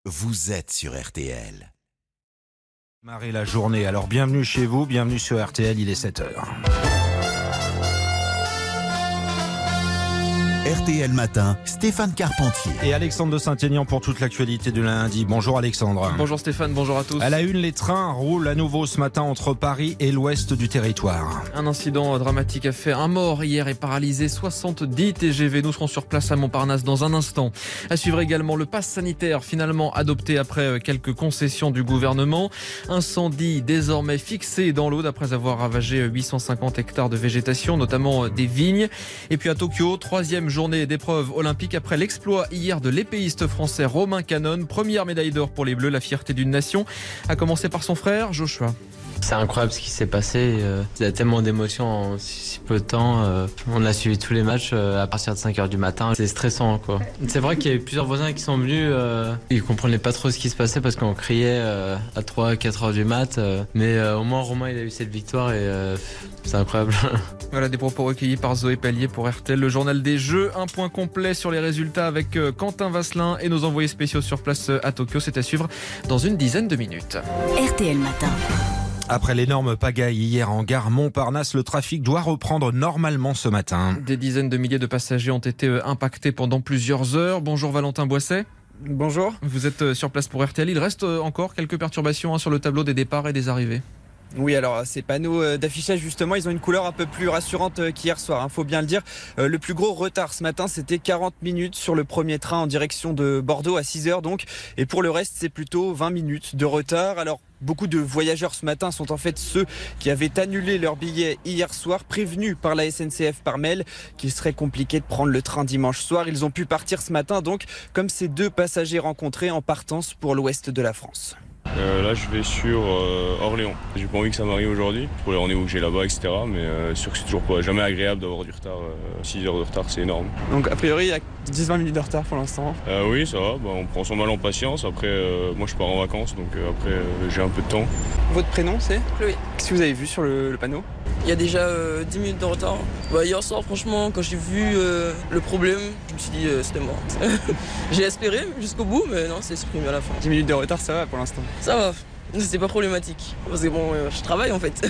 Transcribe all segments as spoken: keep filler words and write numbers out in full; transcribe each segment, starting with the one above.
vous êtes sur R T L. Marrer la journée, alors bienvenue chez vous, bienvenue sur R T L, il est sept heures. R T L Matin, Stéphane Carpentier. Et Alexandre de Saint-Aignan pour toute l'actualité du lundi. Bonjour Alexandre. Bonjour Stéphane, bonjour à tous. À la une, les trains roulent à nouveau ce matin entre Paris et l'ouest du territoire. Un incident dramatique a fait un mort hier et paralysé soixante-dix T G V. Nous serons sur place à Montparnasse dans un instant. À suivre également le pass sanitaire finalement adopté après quelques concessions du gouvernement. Incendie désormais fixé dans l'Aude après avoir ravagé huit cent cinquante hectares de végétation, notamment des vignes. Et puis à Tokyo, troisième journée d'épreuve olympique après l'exploit hier de l'épéiste français Romain Canon. Première médaille d'or pour les Bleus, la fierté d'une nation. A commencer par son frère Joshua. C'est incroyable ce qui s'est passé. Il y a tellement d'émotions en si peu de temps. On a suivi tous les matchs à partir de cinq heures du matin. C'est stressant, quoi. C'est vrai qu'il y a eu plusieurs voisins qui sont venus. Ils comprenaient pas trop ce qui se passait parce qu'on criait à trois à quatre heures du mat. Mais au moins, Romain, il a eu cette victoire et c'est incroyable. Voilà des propos recueillis par Zoé Pellier pour R T L. Le journal des Jeux. Un point complet sur les résultats avec Quentin Vasselin et nos envoyés spéciaux sur place à Tokyo. C'est à suivre dans une dizaine de minutes. R T L Matin. Après l'énorme pagaille hier en gare Montparnasse, le trafic doit reprendre normalement ce matin. Des dizaines de milliers de passagers ont été impactés pendant plusieurs heures. Bonjour Valentin Boisset. Bonjour. Vous êtes sur place pour R T L. Il reste encore quelques perturbations sur le tableau des départs et des arrivées. Oui, alors ces panneaux d'affichage, justement, ils ont une couleur un peu plus rassurante qu'hier soir, il hein, faut bien le dire. Euh, le plus gros retard ce matin, c'était quarante minutes sur le premier train en direction de Bordeaux à six heures donc. Et pour le reste, c'est plutôt vingt minutes de retard. Alors, beaucoup de voyageurs ce matin sont en fait ceux qui avaient annulé leur billet hier soir, prévenus par la S N C F par mail qu'il serait compliqué de prendre le train dimanche soir. Ils ont pu partir ce matin, donc, comme ces deux passagers rencontrés en partance pour l'ouest de la France. Euh, là je vais sur euh, Orléans. J'ai pas envie que ça m'arrive aujourd'hui pour les rendez-vous que j'ai là-bas, et cetera. Mais euh, sûr que c'est toujours pas jamais agréable d'avoir du retard. Euh, six heures de retard, c'est énorme. Donc a priori il y a dix à vingt minutes de retard pour l'instant. Euh, oui, ça va, bah, on prend son mal en patience. Après euh, moi je pars en vacances, donc euh, après euh, j'ai un peu de temps. Votre prénom c'est Chloé. Qu'est-ce que vous avez vu sur le, le panneau? Il y a déjà euh, dix minutes de retard. Bah, hier soir, franchement, quand j'ai vu euh, le problème, je me suis dit euh, c'était mort. J'ai espéré jusqu'au bout, mais non, c'est supprimé à la fin. dix minutes de retard, ça va pour l'instant? Ça va, c'est pas problématique. Parce que bon, euh, je travaille en fait.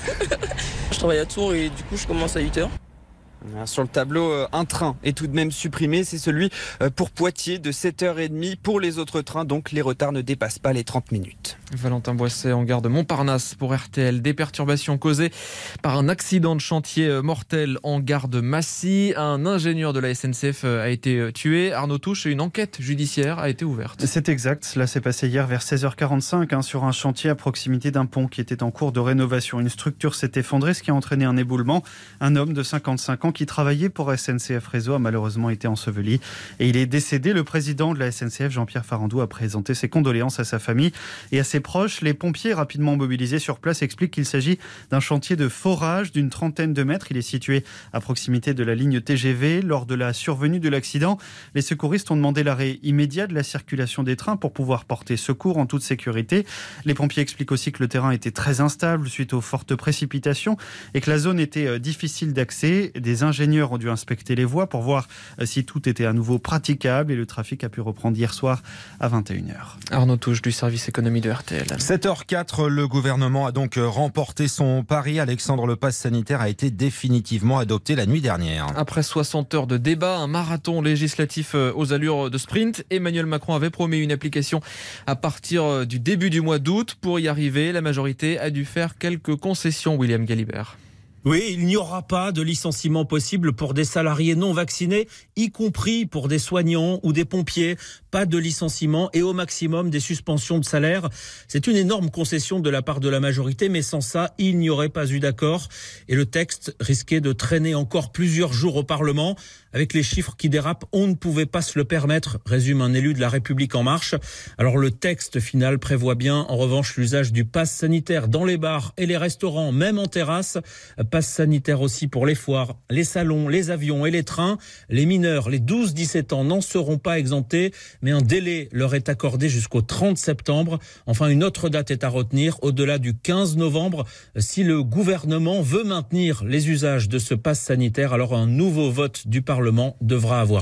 Je travaille à Tours et du coup, je commence à huit heures. Sur le tableau, un train est tout de même supprimé, c'est celui pour Poitiers de sept heures trente. Pour les autres trains, donc, les retards ne dépassent pas les trente minutes. Valentin Boisset en gare de Montparnasse pour R T L. Des perturbations causées par un accident de chantier mortel en gare de Massy. Un ingénieur de la S N C F a été tué. Arnaud Touche, et une enquête judiciaire a été ouverte. C'est exact, cela s'est passé hier vers seize heures quarante-cinq hein, sur un chantier à proximité d'un pont qui était en cours de rénovation. Une structure s'est effondrée, ce qui a entraîné un éboulement. Un homme de cinquante-cinq ans qui travaillait pour S N C F Réseau a malheureusement été enseveli et il est décédé. Le président de la S N C F, Jean-Pierre Farandou, a présenté ses condoléances à sa famille et à ses proches. Les pompiers rapidement mobilisés sur place expliquent qu'il s'agit d'un chantier de forage d'une trentaine de mètres. Il est situé à proximité de la ligne T G V. Lors de la survenue de l'accident, les secouristes ont demandé l'arrêt immédiat de la circulation des trains pour pouvoir porter secours en toute sécurité. Les pompiers expliquent aussi que le terrain était très instable suite aux fortes précipitations et que la zone était difficile d'accès. Des ingénieurs ont dû inspecter les voies pour voir si tout était à nouveau praticable et le trafic a pu reprendre hier soir à vingt et une heures. Arnaud Touche du service économie de R T L. sept heures quatre, le gouvernement a donc remporté son pari. Alexandre, le pass sanitaire a été définitivement adopté la nuit dernière. Après soixante heures de débat, un marathon législatif aux allures de sprint, Emmanuel Macron avait promis une application à partir du début du mois d'août. Pour y arriver, la majorité a dû faire quelques concessions. William Galibert. Oui, il n'y aura pas de licenciement possible pour des salariés non vaccinés, y compris pour des soignants ou des pompiers. Pas de licenciement et au maximum des suspensions de salaire. C'est une énorme concession de la part de la majorité, mais sans ça, il n'y aurait pas eu d'accord. Et le texte risquait de traîner encore plusieurs jours au Parlement. Avec les chiffres qui dérapent, on ne pouvait pas se le permettre, résume un élu de La République En Marche. Alors le texte final prévoit bien, en revanche, l'usage du pass sanitaire dans les bars et les restaurants, même en terrasse. Pass sanitaire aussi pour les foires, les salons, les avions et les trains. Les mineurs, les douze dix-sept ans, n'en seront pas exemptés, mais un délai leur est accordé jusqu'au trente septembre. Enfin, une autre date est à retenir, au-delà du quinze novembre. Si le gouvernement veut maintenir les usages de ce pass sanitaire, alors un nouveau vote du Parlement devra avoir lieu.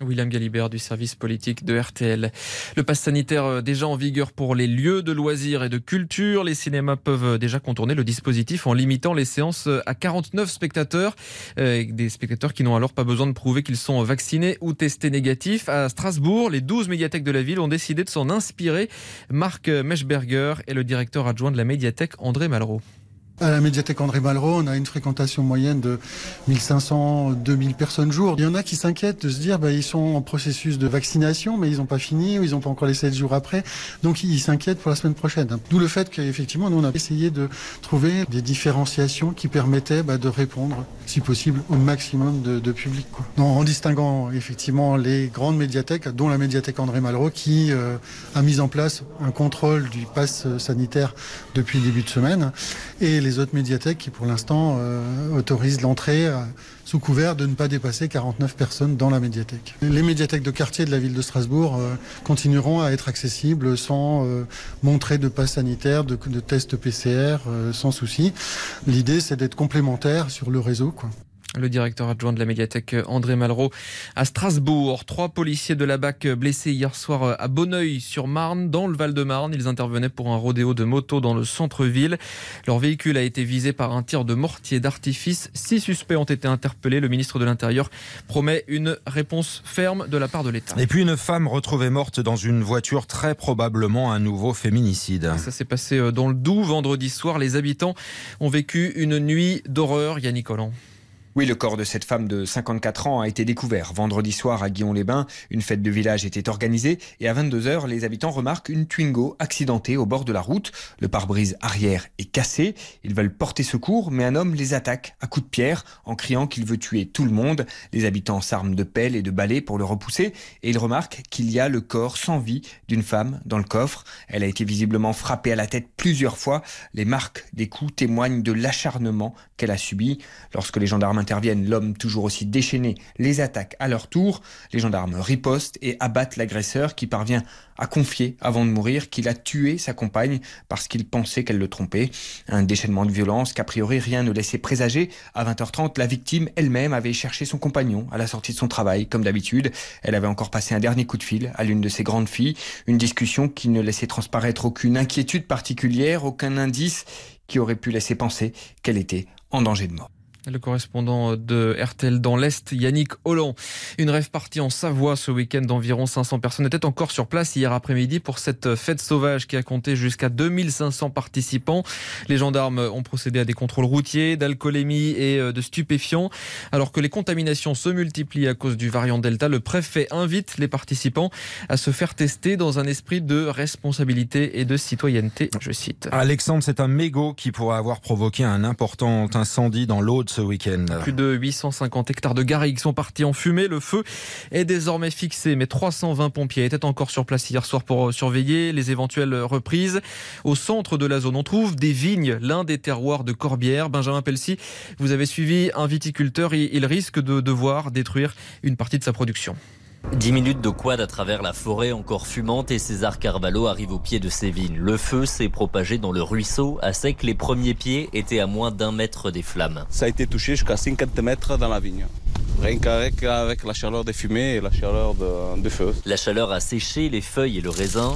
William Galibert du service politique de R T L. Le pass sanitaire déjà en vigueur pour les lieux de loisirs et de culture. Les cinémas peuvent déjà contourner le dispositif en limitant les séances à quarante-neuf spectateurs. Euh, des spectateurs qui n'ont alors pas besoin de prouver qu'ils sont vaccinés ou testés négatifs. À Strasbourg, les douze médiathèques de la ville ont décidé de s'en inspirer. Marc Mechberger est le directeur adjoint de la médiathèque André Malraux. À la médiathèque André Malraux, on a une fréquentation moyenne de mille cinq cents à deux mille personnes jour. Il y en a qui s'inquiètent de se dire bah, ils sont en processus de vaccination, mais ils n'ont pas fini, ou ils n'ont pas encore les sept jours après. Donc ils s'inquiètent pour la semaine prochaine. D'où le fait qu'effectivement, nous, on a essayé de trouver des différenciations qui permettaient bah, de répondre, si possible, au maximum de, de public. Quoi. Donc, en distinguant effectivement les grandes médiathèques, dont la médiathèque André Malraux, qui euh, a mis en place un contrôle du pass sanitaire depuis le début de semaine, et les autres médiathèques qui pour l'instant euh, autorisent l'entrée euh, sous couvert de ne pas dépasser quarante-neuf personnes dans la médiathèque. Les médiathèques de quartier de la ville de Strasbourg euh, continueront à être accessibles sans euh, montrer de passe sanitaire, de, de tests P C R, euh, sans souci. L'idée c'est d'être complémentaire sur le réseau, quoi. Le directeur adjoint de la médiathèque André Malraux à Strasbourg. Trois policiers de la B A C blessés hier soir à Bonneuil-sur-Marne, dans le Val-de-Marne. Ils intervenaient pour un rodéo de moto dans le centre-ville. Leur véhicule a été visé par un tir de mortier d'artifice. Six suspects ont été interpellés. Le ministre de l'Intérieur promet une réponse ferme de la part de l'État. Et puis une femme retrouvée morte dans une voiture, très probablement un nouveau féminicide. Ça s'est passé dans le Doubs vendredi soir. Les habitants ont vécu une nuit d'horreur. Yannick Collant. Oui, le corps de cette femme de cinquante-quatre ans a été découvert vendredi soir à Guillon-les-Bains. Une fête de village était organisée et à vingt-deux heures, les habitants remarquent une Twingo accidentée au bord de la route. Le pare-brise arrière est cassé. Ils veulent porter secours, mais un homme les attaque à coups de pierre en criant qu'il veut tuer tout le monde. Les habitants s'arment de pelles et de balais pour le repousser et ils remarquent qu'il y a le corps sans vie d'une femme dans le coffre. Elle a été visiblement frappée à la tête plusieurs fois. Les marques des coups témoignent de l'acharnement qu'elle a subi. Lorsque les gendarmes interviennent, l'homme toujours aussi déchaîné les attaque à leur tour. Les gendarmes ripostent et abattent l'agresseur qui parvient à confier avant de mourir qu'il a tué sa compagne parce qu'il pensait qu'elle le trompait. Un déchaînement de violence qu'a priori rien ne laissait présager. À vingt heures trente, la victime elle-même avait cherché son compagnon à la sortie de son travail, comme d'habitude. Elle avait encore passé un dernier coup de fil à l'une de ses grandes filles. Une discussion qui ne laissait transparaître aucune inquiétude particulière, aucun indice qui aurait pu laisser penser qu'elle était en danger de mort. Le correspondant de R T L dans l'Est, Yannick Holland. Une rave party en Savoie ce week-end d'environ cinq cents personnes étaient encore sur place hier après-midi pour cette fête sauvage qui a compté jusqu'à deux mille cinq cents participants. Les gendarmes ont procédé à des contrôles routiers, d'alcoolémie et de stupéfiants. Alors que les contaminations se multiplient à cause du variant Delta, le préfet invite les participants à se faire tester dans un esprit de responsabilité et de citoyenneté. Je cite. Alexandre, c'est un mégot qui pourrait avoir provoqué un important incendie dans l'Aude ce week-end. Plus de huit cent cinquante hectares de garrigues sont partis en fumée. Le feu est désormais fixé, mais trois cent vingt pompiers étaient encore sur place hier soir pour surveiller les éventuelles reprises. Au centre de la zone, on trouve des vignes, l'un des terroirs de Corbière. Benjamin Pelsi, vous avez suivi un viticulteur et il risque de devoir détruire une partie de sa production. Dix minutes de quad à travers la forêt encore fumante et César Carvalho arrive au pied de ses vignes. Le feu s'est propagé dans le ruisseau. À sec, les premiers pieds étaient à moins d'un mètre des flammes. Ça a été touché jusqu'à cinquante mètres dans la vigne. Rien qu'avec avec la chaleur des fumées et la chaleur de, de feu. La chaleur a séché les feuilles et le raisin.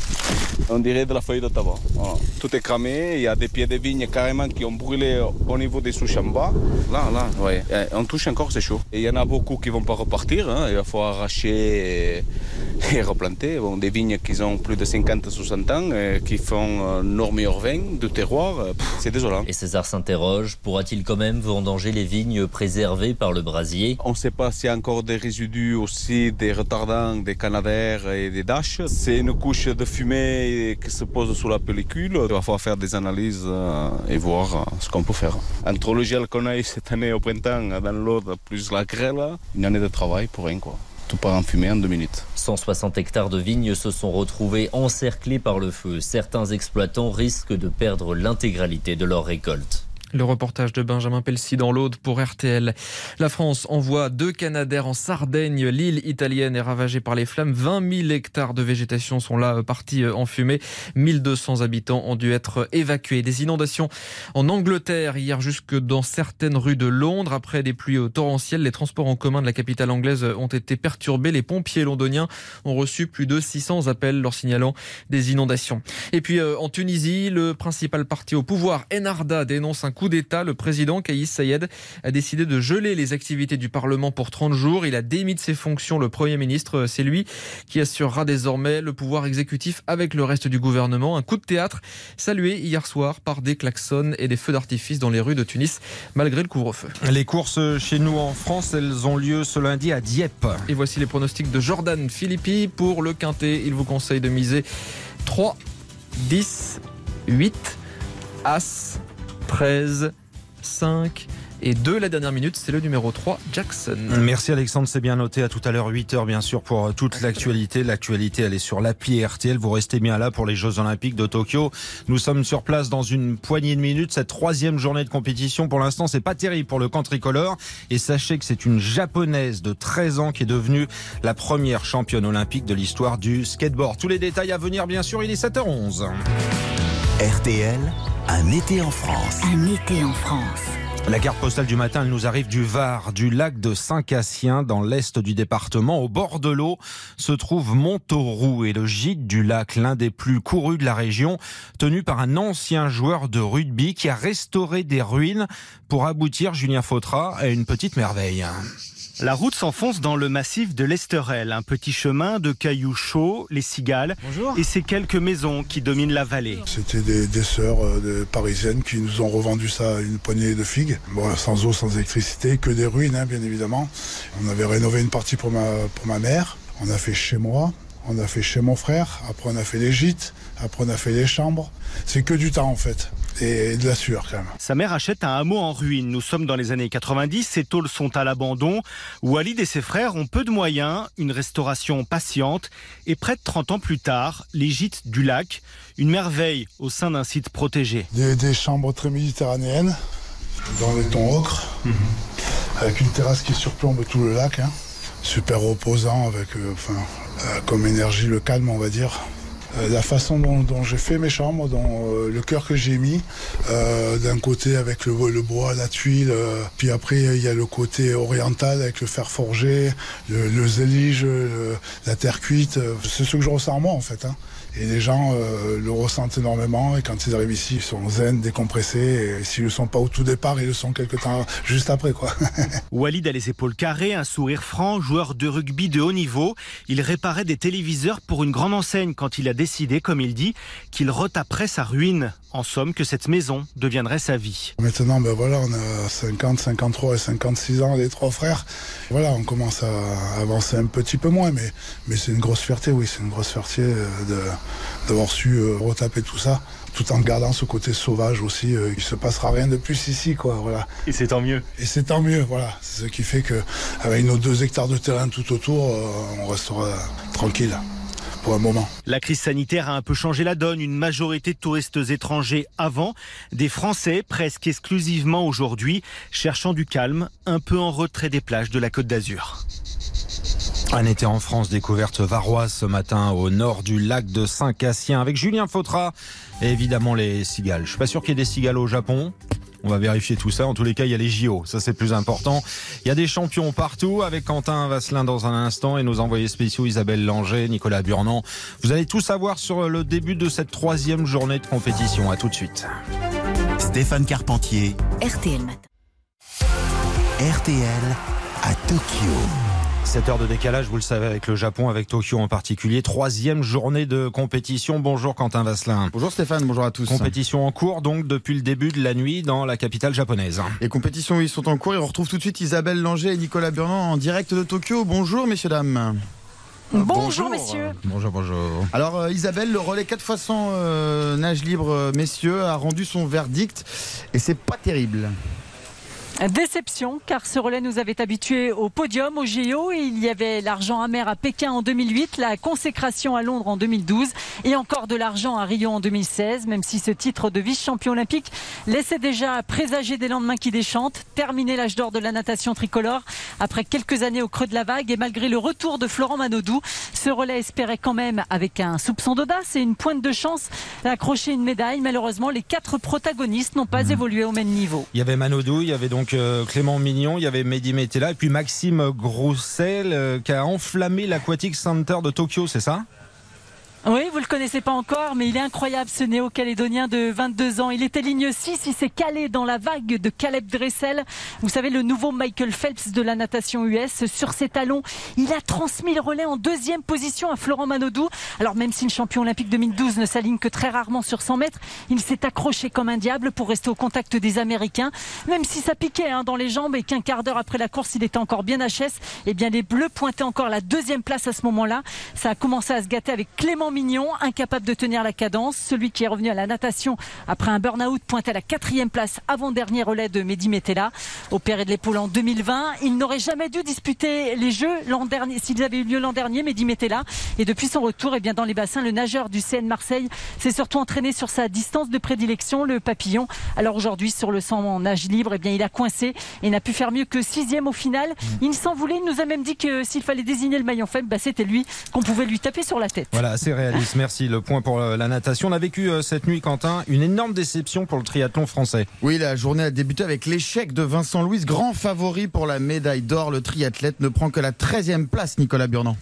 On dirait de la feuille de tabac. Voilà. Tout est cramé, il y a des pieds de vigne carrément qui ont brûlé au niveau des souches en bas. Là, là, ouais. On touche encore, c'est chaud. Et il y en a beaucoup qui ne vont pas repartir. Hein. Il va falloir arracher et, et replanter. Bon, des vignes qui ont plus de cinquante à soixante ans, et qui font leur meilleur vin de terroir. Pff, c'est désolant. Et César s'interroge, pourra-t-il quand même vendanger les vignes préservées par le brasier ? On ne sait pas s'il y a encore des résidus aussi, des retardants, des canadaires et des daches. C'est une couche de fumée qui se pose sous la pellicule. Il va falloir faire des analyses et voir ce qu'on peut faire. Entre le gel qu'on a eu cette année au printemps dans l'Aude, plus la grêle, une année de travail pour rien, quoi. Tout part en fumée en deux minutes. cent soixante hectares de vignes se sont retrouvés encerclés par le feu. Certains exploitants risquent de perdre l'intégralité de leur récolte. Le reportage de Benjamin Pelsi dans l'Aude pour R T L. La France envoie deux Canadair en Sardaigne. L'île italienne est ravagée par les flammes. vingt mille hectares de végétation sont là partis en fumée. mille deux cents habitants ont dû être évacués. Des inondations en Angleterre hier jusque dans certaines rues de Londres. Après des pluies torrentielles, les transports en commun de la capitale anglaise ont été perturbés. Les pompiers londoniens ont reçu plus de six cents appels leur signalant des inondations. Et puis en Tunisie, le principal parti au pouvoir, Ennahda, dénonce un coup d'État. Le président Kais Saied a décidé de geler les activités du Parlement pour trente jours. Il a démis de ses fonctions le Premier ministre. C'est lui qui assurera désormais le pouvoir exécutif avec le reste du gouvernement. Un coup de théâtre salué hier soir par des klaxons et des feux d'artifice dans les rues de Tunis malgré le couvre-feu. Les courses chez nous en France, elles ont lieu ce lundi à Dieppe. Et voici les pronostics de Jordan Philippi pour le Quintet. Il vous conseille de miser trois, dix, huit, As, treize, cinq et deux. La dernière minute, c'est le numéro trois, Jackson. Merci Alexandre, c'est bien noté. À tout à l'heure, huit heures bien sûr pour toute l'actualité. L'actualité, elle est sur l'appli R T L. Vous restez bien là pour les Jeux Olympiques de Tokyo. Nous sommes sur place dans une poignée de minutes. Cette troisième journée de compétition, pour l'instant, c'est pas terrible pour le camp tricolore. Et sachez que c'est une japonaise de treize ans qui est devenue la première championne olympique de l'histoire du skateboard. Tous les détails à venir, bien sûr. Il est sept heures onze. R T L, un été en France. Un été en France. La carte postale du matin, elle nous arrive du Var, du lac de Saint-Cassien, dans l'est du département. Au bord de l'eau se trouve Montauroux et le gîte du lac, l'un des plus courus de la région, tenu par un ancien joueur de rugby qui a restauré des ruines pour aboutir, Julien Fautra, à une petite merveille. La route s'enfonce dans le massif de l'Esterel, un petit chemin de cailloux chauds, les cigales Bonjour. Et ces quelques maisons qui dominent la vallée. C'était des, des sœurs euh, des parisiennes qui nous ont revendu ça à une poignée de figues. Bon, sans eau, sans électricité, que des ruines hein, bien évidemment. On avait rénové une partie pour ma, pour ma mère, on a fait chez moi, on a fait chez mon frère, après on a fait les gîtes, après on a fait les chambres. C'est que du temps en fait. Et de la sueur quand même. Sa mère achète un hameau en ruine. Nous sommes dans les années quatre-vingt-dix, ces tôles sont à l'abandon. Walid et ses frères ont peu de moyens, une restauration patiente. Et près de trente ans plus tard, les gîtes du lac, une merveille au sein d'un site protégé. Des, des chambres très méditerranéennes, dans les tons ocre, mmh. avec une terrasse qui surplombe tout le lac. Hein. Super reposant, avec euh, enfin, euh, comme énergie le calme on va dire. La façon dont, dont j'ai fait mes chambres, dont, euh, le cœur que j'ai mis, euh, d'un côté avec le, le bois, la tuile, euh, puis après il y a le côté oriental avec le fer forgé, le, le zélige, le, la terre cuite, euh, c'est ce que je ressens en moi en fait. Hein. Et les gens euh, le ressentent énormément et quand ils arrivent ici, ils sont zen, décompressés et s'ils ne le sont pas au tout départ, ils le sont quelque temps juste après quoi. Walid a les épaules carrées, un sourire franc, joueur de rugby de haut niveau. Il réparait des téléviseurs pour une grande enseigne quand il a décidé, comme il dit, qu'il retaperait sa ruine. En somme, que cette maison deviendrait sa vie. Maintenant, ben voilà, on a cinquante, cinquante-trois et cinquante-six ans, les trois frères. Voilà, on commence à avancer un petit peu moins, mais, mais c'est une grosse fierté, oui, c'est une grosse fierté de, d'avoir su retaper tout ça, tout en gardant ce côté sauvage aussi. Il ne se passera rien de plus ici, quoi, voilà. Et c'est tant mieux. Et c'est tant mieux, voilà. C'est ce qui fait qu'avec nos deux hectares de terrain tout autour, on restera tranquille. Pour un moment. La crise sanitaire a un peu changé la donne. Une majorité de touristes étrangers avant, des Français presque exclusivement aujourd'hui, cherchant du calme, un peu en retrait des plages de la Côte d'Azur. Un été en France, découverte varoise ce matin au nord du lac de Saint-Cassien avec Julien Fautra et évidemment les cigales. Je suis pas sûr qu'il y ait des cigales au Japon. On va vérifier tout ça. En tous les cas, il y a les J O. Ça, c'est plus important. Il y a des champions partout avec Quentin Vasselin dans un instant et nos envoyés spéciaux Isabelle Langer, Nicolas Burnand. Vous allez tout savoir sur le début de cette troisième journée de compétition. À tout de suite. Stéphane Carpentier. R T L Matin. R T L à Tokyo. sept heures de décalage, vous le savez, avec le Japon, avec Tokyo en particulier. Troisième journée de compétition. Bonjour Quentin Vasselin. Bonjour Stéphane, bonjour à tous. Compétition en cours donc depuis le début de la nuit dans la capitale japonaise. Les compétitions oui, sont en cours et on retrouve tout de suite Isabelle Langer et Nicolas Burnand en direct de Tokyo. Bonjour messieurs, dames. Bonjour, bonjour messieurs. Bonjour, bonjour. Alors euh, Isabelle, le relais quatre fois cent euh, nage libre euh, messieurs a rendu son verdict et c'est pas terrible. Déception, car ce relais nous avait habitués au podium, au J O. Il y avait l'argent amer à Pékin en deux mille huit, la consécration à Londres en deux mille douze et encore de l'argent à Rio en deux mille seize, même si ce titre de vice-champion olympique laissait déjà présager des lendemains qui déchantent. Terminé l'âge d'or de la natation tricolore après quelques années au creux de la vague et malgré le retour de Florent Manodou, ce relais espérait quand même, avec un soupçon d'audace et une pointe de chance, accrocher une médaille. Malheureusement, les quatre protagonistes n'ont pas mmh. évolué au même niveau. Il y avait Manodou, il y avait donc euh, Clément Mignon, il y avait Mehdi Metella et puis Maxime Groussel euh, qui a enflammé l'Aquatic Center de Tokyo, c'est ça ? Oui, vous le connaissez pas encore, mais il est incroyable ce néo-calédonien de vingt-deux ans. Il était ligne six, il s'est calé dans la vague de Caleb Dressel. Vous savez, le nouveau Michael Phelps de la natation U S. Sur ses talons, il a transmis le relais en deuxième position à Florent Manodou. Alors même si le champion olympique deux mille douze ne s'aligne que très rarement sur cent mètres, il s'est accroché comme un diable pour rester au contact des Américains. Même si ça piquait hein, dans les jambes et qu'un quart d'heure après la course, il était encore bien H S, eh bien les Bleus pointaient encore la deuxième place à ce moment-là. Ça a commencé à se gâter avec Clément Mignon, incapable de tenir la cadence. Celui qui est revenu à la natation après un burn-out pointait à la quatrième place, avant-dernier relais de Mehdi Metella. Opéré de l'épaule en deux mille vingt, il n'aurait jamais dû disputer les Jeux l'an dernier, s'ils avaient eu lieu l'an dernier, Mehdi Metella. Et depuis son retour, eh bien, dans les bassins, le nageur du C N Marseille s'est surtout entraîné sur sa distance de prédilection, le papillon. Alors aujourd'hui, sur le cent en nage libre, eh bien, il a coincé et n'a pu faire mieux que sixième au final. Il s'en voulait, il nous a même dit que s'il fallait désigner le maillon faible, bah, c'était lui, qu'on pouvait lui taper sur la tête. Voilà, c'est réaliste. Merci. Le point pour la natation. On a vécu cette nuit, Quentin, une énorme déception pour le triathlon français. Oui, la journée a débuté avec l'échec de Vincent Louis, grand favori pour la médaille d'or. Le triathlète ne prend que la treizième place, Nicolas Burnand.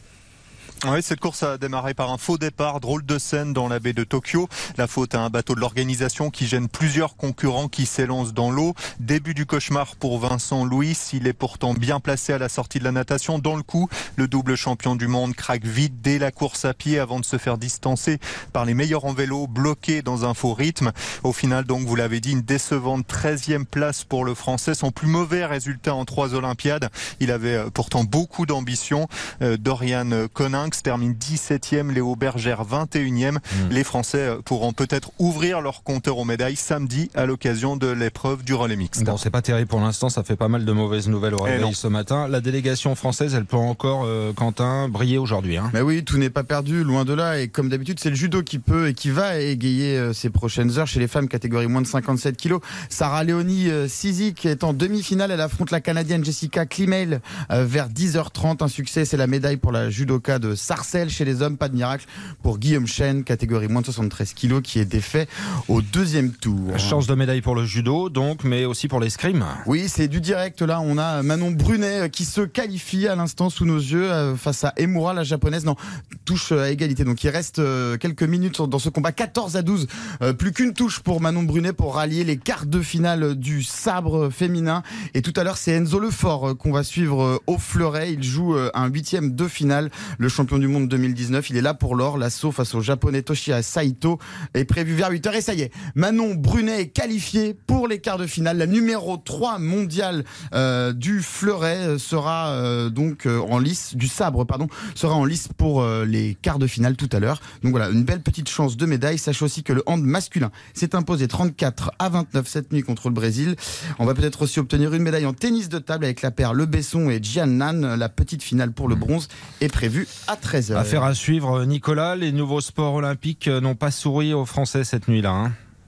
Oui, cette course a démarré par un faux départ, drôle de scène dans la baie de Tokyo. La faute à un bateau de l'organisation qui gêne plusieurs concurrents qui s'élancent dans l'eau. Début du cauchemar pour Vincent Louis. Il est pourtant bien placé à la sortie de la natation. Dans le coup, le double champion du monde craque vite dès la course à pied avant de se faire distancer par les meilleurs en vélo, bloqué dans un faux rythme. Au final, donc, vous l'avez dit, une décevante treizième place pour le Français. Son plus mauvais résultat en trois Olympiades. Il avait pourtant beaucoup d'ambition. Euh, Dorian Coninx termine dix-septième, Léo Bergère vingt et unième. Mmh. Les Français pourront peut-être ouvrir leur compteur aux médailles samedi à l'occasion de l'épreuve du relais mixte. Bon, c'est pas terrible pour l'instant, ça fait pas mal de mauvaises nouvelles au réveil ce matin. La délégation française, elle peut encore, euh, Quentin, briller aujourd'hui. Hein. Mais oui, tout n'est pas perdu, loin de là. Et comme d'habitude, c'est le judo qui peut et qui va égayer euh, ses prochaines heures chez les femmes catégorie moins de cinquante-sept kilos. Sarah Léonie euh, Sizik est en demi-finale. Elle affronte la Canadienne Jessica Klimail euh, vers dix heures trente. Un succès, c'est la médaille pour la judoka de Sarcelles. Chez les hommes, pas de miracle pour Guillaume Chen, catégorie moins de soixante-treize kilos, qui est défait au deuxième tour. Chance de médaille pour le judo, donc, mais aussi pour l'escrime. Oui, c'est du direct. Là, on a Manon Brunet qui se qualifie à l'instant sous nos yeux face à Emura, la japonaise. Non, touche à égalité. Donc, il reste quelques minutes dans ce combat. quatorze à douze. Plus qu'une touche pour Manon Brunet pour rallier les quarts de finale du sabre féminin. Et tout à l'heure, c'est Enzo Lefort qu'on va suivre au fleuret. Il joue un huitième de finale. Le champion du monde deux mille dix-neuf, il est là pour l'or. L'assaut face au japonais Toshiya Saito est prévu vers huit heures. Et ça y est, Manon Brunet est qualifiée pour les quarts de finale. La numéro trois mondiale euh, du fleuret sera euh, donc euh, en lice, du sabre, pardon, sera en lice pour euh, les quarts de finale tout à l'heure. Donc voilà, une belle petite chance de médaille. Sachez aussi que le hand masculin s'est imposé trente-quatre à vingt-neuf cette nuit contre le Brésil. On va peut-être aussi obtenir une médaille en tennis de table avec la paire Le Besson et Jian Nan. La petite finale pour le bronze est prévue à treize heures. Affaire à suivre, Nicolas. Les nouveaux sports olympiques n'ont pas souri aux Français cette nuit-là. Hein.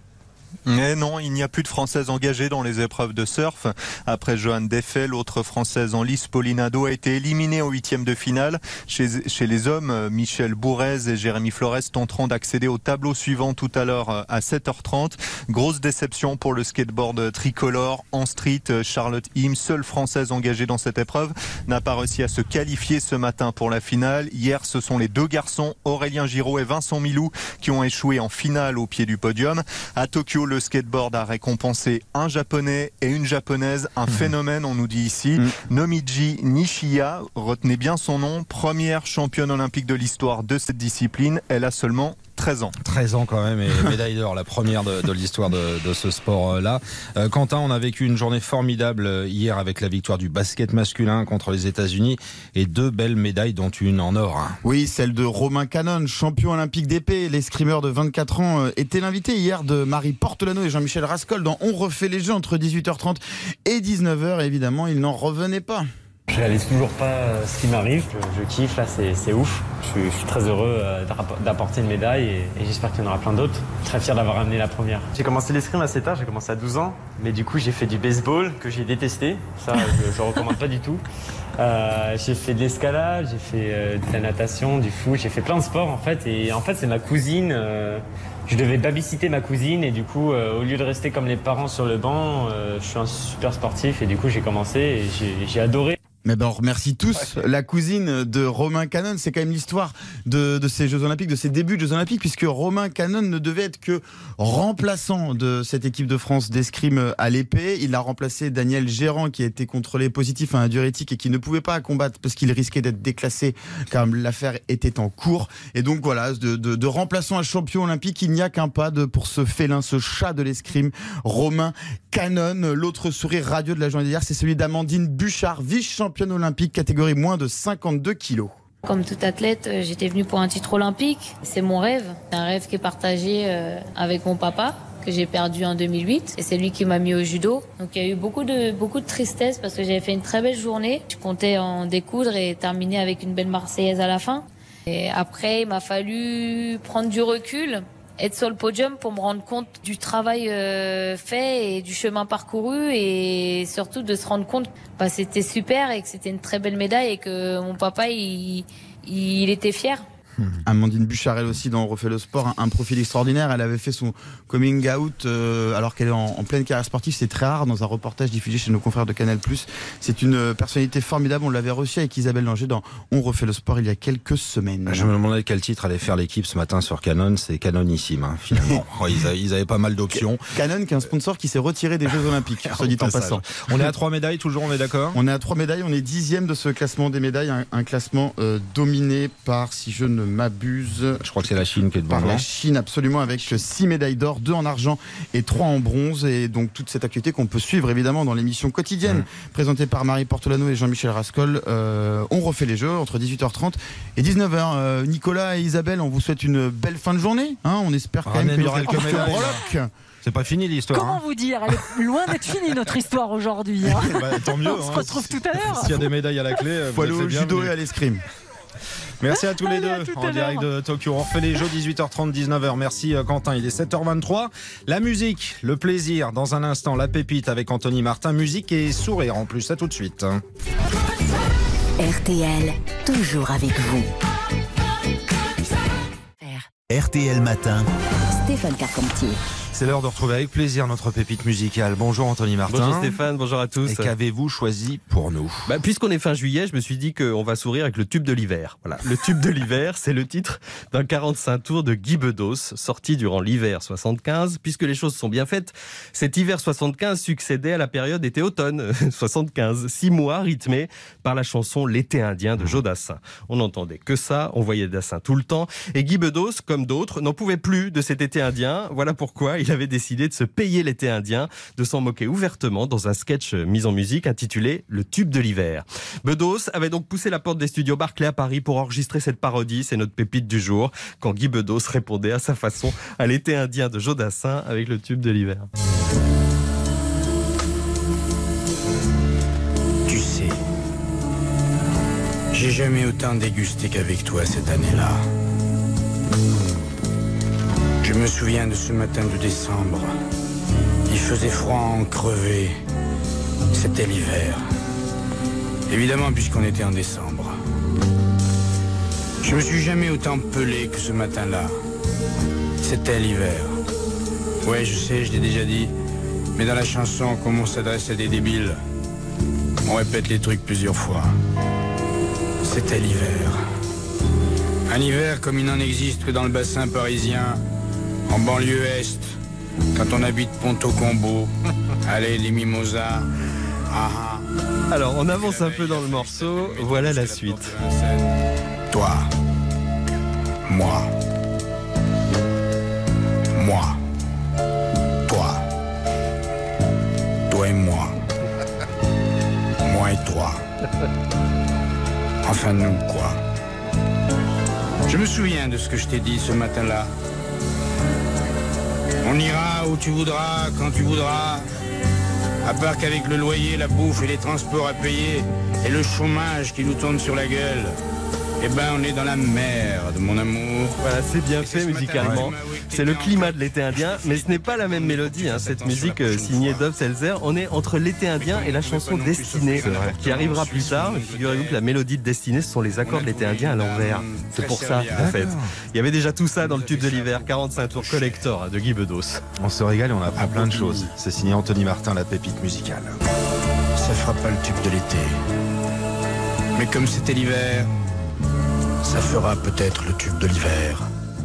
Mais non, il n'y a plus de Françaises engagées dans les épreuves de surf. Après Johanne Deffey, l'autre Française en lice, Pauline Hadot, a été éliminée au huitième de finale. Chez, chez les hommes, Michel Bourrez et Jérémy Flores tenteront d'accéder au tableau suivant tout à l'heure à sept heures trente. Grosse déception pour le skateboard tricolore. En street, Charlotte Im, seule Française engagée dans cette épreuve, n'a pas réussi à se qualifier ce matin pour la finale. Hier, ce sont les deux garçons, Aurélien Giraud et Vincent Milou, qui ont échoué en finale au pied du podium. À Tokyo, le skateboard a récompensé un japonais et une japonaise, un mmh. phénomène, on nous dit ici. Mmh. Nomiji Nishiya, retenez bien son nom, première championne olympique de l'histoire de cette discipline. Elle a seulement treize ans. treize ans quand même, et médaille d'or, la première de, de l'histoire de, de ce sport-là. Euh, Quentin, on a vécu une journée formidable hier avec la victoire du basket masculin contre les États-Unis et deux belles médailles, dont une en or. Hein. Oui, celle de Romain Cannon, champion olympique d'épée. L'escrimeur de vingt-quatre ans était l'invité hier de Marie Portelano et Jean-Michel Rascol dans On refait les jeux entre dix-huit heures trente et dix-neuf heures. Évidemment, il n'en revenait pas. Je réalise toujours pas ce qui m'arrive, je, je kiffe, là c'est, c'est ouf. Je suis, je suis très heureux d'apporter une médaille et, et j'espère qu'il y en aura plein d'autres. Très fier d'avoir amené la première. J'ai commencé l'escrime assez tard, j'ai commencé à douze ans, mais du coup j'ai fait du baseball que j'ai détesté, ça je ne recommande pas du tout. Euh, j'ai fait de l'escalade, j'ai fait euh, de la natation, du foot, j'ai fait plein de sports en fait. Et en fait c'est ma cousine, euh, je devais babysitter ma cousine et du coup euh, au lieu de rester comme les parents sur le banc, euh, je suis un super sportif et du coup j'ai commencé et j'ai, j'ai adoré. Mais ben on remercie tous la cousine de Romain Cannon. C'est quand même l'histoire de, de ces Jeux Olympiques, de ces débuts de Jeux Olympiques, puisque Romain Cannon ne devait être que remplaçant de cette équipe de France d'escrime à l'épée. Il a remplacé Daniel Gérand, qui a été contrôlé positif à un diurétique et qui ne pouvait pas combattre parce qu'il risquait d'être déclassé car l'affaire était en cours. Et donc voilà, de, de, de remplaçant à champion olympique, il n'y a qu'un pas de, pour ce félin, ce chat de l'escrime, Romain Cannon. L'autre sourire radieux de la journée d'hier, c'est celui d'Amandine Bouchard, vice-championne olympique catégorie moins de cinquante-deux kilos. Comme tout athlète, j'étais venue pour un titre olympique. C'est mon rêve. C'est un rêve qui est partagé avec mon papa, que j'ai perdu en deux mille huit. Et c'est lui qui m'a mis au judo. Donc il y a eu beaucoup de, beaucoup de tristesse parce que j'avais fait une très belle journée. Je comptais en découdre et terminer avec une belle Marseillaise à la fin. Et après, il m'a fallu prendre du recul, être sur le podium pour me rendre compte du travail euh, fait et du chemin parcouru et surtout de se rendre compte que bah, c'était super et que c'était une très belle médaille et que mon papa il, il était fier. Amandine Bouchard, elle aussi, dans On refait le sport, un, un profil extraordinaire. Elle avait fait son coming out euh, alors qu'elle est en, en pleine carrière sportive. C'est très rare dans un reportage diffusé chez nos confrères de Canal plus. C'est une personnalité formidable. On l'avait reçue avec Isabelle Langer dans On refait le sport il y a quelques semaines. Je me demandais quel titre allait faire l'équipe ce matin sur Canon. C'est Canonissime, hein, finalement. ils, avaient, ils avaient pas mal d'options. Canon, qui est un sponsor qui s'est retiré des Jeux Olympiques, soit dit en passant. On est à trois médailles, toujours, on est d'accord ? On est à trois médailles. On est dixième de ce classement des médailles. Un, un classement euh, dominé par, si je ne m'abuse, je crois que c'est la Chine qui est devant. Par la Chine, absolument, avec six médailles d'or, deux en argent et trois en bronze. Et donc toute cette actualité qu'on peut suivre évidemment dans l'émission quotidienne mmh. présentée par Marie Portelano et Jean-Michel Rascol. Euh, on refait les jeux entre dix-huit heures trente et dix-neuf heures. Euh, Nicolas et Isabelle, on vous souhaite une belle fin de journée. Hein, on espère quand ah, même qu'il y aura quelques breloques. C'est pas fini l'histoire. Comment hein. vous dire ? Elle est loin d'être finie notre histoire aujourd'hui. Hein. bah, tant mieux. On se hein. retrouve tout à l'heure. S'il y a des médailles à la clé, faut aller au judo et à l'escrime. Merci à tous les deux en direct de Tokyo. On refait les jeux dix-huit heures trente, dix-neuf heures. Merci Quentin, il est sept heures vingt-trois. La musique, le plaisir, dans un instant, la pépite avec Anthony Martin. Musique et sourire en plus, à tout de suite. R T L, toujours avec vous. R T L Matin. Stéphane Carpentier. C'est l'heure de retrouver avec plaisir notre pépite musicale. Bonjour Anthony Martin. Bonjour Stéphane, bonjour à tous. Et qu'avez-vous choisi pour nous ? bah, Puisqu'on est fin juillet, je me suis dit qu'on va sourire avec le tube de l'hiver. Voilà. Le tube de l'hiver, c'est le titre d'un quarante-cinq tours de Guy Bedos, sorti durant l'hiver soixante-quinze. Puisque les choses sont bien faites, cet hiver soixante-quinze succédait à la période été-automne soixante-quinze. Six mois rythmés par la chanson L'été indien de Joe Dassin. On n'entendait que ça, on voyait Dassin tout le temps. Et Guy Bedos, comme d'autres, n'en pouvait plus de cet été indien. Voilà pourquoi il avait décidé de se payer l'été indien, de s'en moquer ouvertement dans un sketch mis en musique intitulé Le tube de l'hiver. Bedos avait donc poussé la porte des studios Barclay à Paris pour enregistrer cette parodie, c'est notre pépite du jour, quand Guy Bedos répondait à sa façon à l'été indien de Joe Dassin avec le tube de l'hiver. Tu sais, j'ai jamais autant dégusté qu'avec toi cette année-là. Je me souviens de ce matin de décembre. Il faisait froid à en crever. C'était l'hiver. Évidemment, puisqu'on était en décembre. Je me suis jamais autant pelé que ce matin-là. C'était l'hiver. Ouais, je sais, je l'ai déjà dit. Mais dans la chanson, comme on s'adresse à des débiles, on répète les trucs plusieurs fois. C'était l'hiver. Un hiver comme il n'en existe que dans le bassin parisien, en banlieue est, quand on habite Ponto-Combo, allez les mimosas, ah ah. Alors on avance un peu dans le morceau, voilà la suite. Toi, moi, Moi. Toi. Toi et moi. Moi et toi. Enfin nous, quoi. Je me souviens de ce que je t'ai dit ce matin-là. On ira où tu voudras, quand tu voudras. À part qu'avec le loyer, la bouffe et les transports à payer et le chômage qui nous tourne sur la gueule, eh ben on est dans la merde, mon amour. Voilà, c'est bien fait musicalement. C'est le climat de l'été indien, mais ce n'est pas la même mélodie. Hein. Cette musique euh, signée Dov Selzer, on est entre l'été indien et la chanson Destinée, qui arrivera plus tard. Figurez-vous que la mélodie de Destinée, ce sont les accords de l'été indien à l'envers. C'est pour ça, en fait. Il y avait déjà tout ça dans le tube de l'hiver, quarante-cinq tours collector de Guy Bedos. On se régale et on apprend plein de choses. C'est signé Anthony Martin, la pépite musicale. Ça fera pas le tube de l'été. Mais comme c'était l'hiver, ça fera peut-être le tube de l'hiver.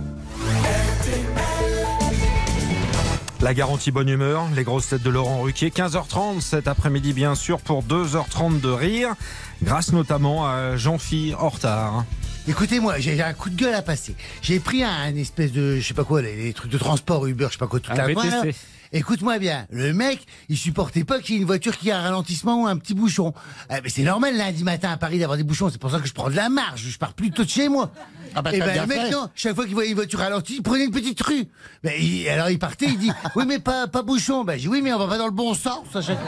La garantie bonne humeur, les grosses têtes de Laurent Ruquier, quinze heures trente cet après-midi bien sûr pour deux heures trente de rire, grâce notamment à Jean-Phi en retard. Écoutez-moi, j'ai un coup de gueule à passer. J'ai pris un, un espèce de, je sais pas quoi, les, les trucs de transport Uber, je sais pas quoi, tout la coin, Écoute-moi bien, le mec, il supportait pas qu'il y ait une voiture qui a un ralentissement ou un petit bouchon. Eh ben c'est normal lundi matin à Paris d'avoir des bouchons, c'est pour ça que je prends de la marge, je pars plus tôt de chez moi. Ah bah, et ben ben le mec, fait. non, chaque fois qu'il voyait une voiture ralentie, il prenait une petite rue. Ben, il, alors il partait, il dit, oui mais pas, pas bouchon. Ben je dis, oui mais on va pas dans le bon sens. À chaque...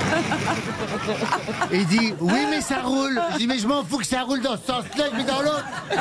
Et il dit, oui mais ça roule. Je dis, mais je m'en fous que ça roule dans ce sens-là, je mets dans l'autre.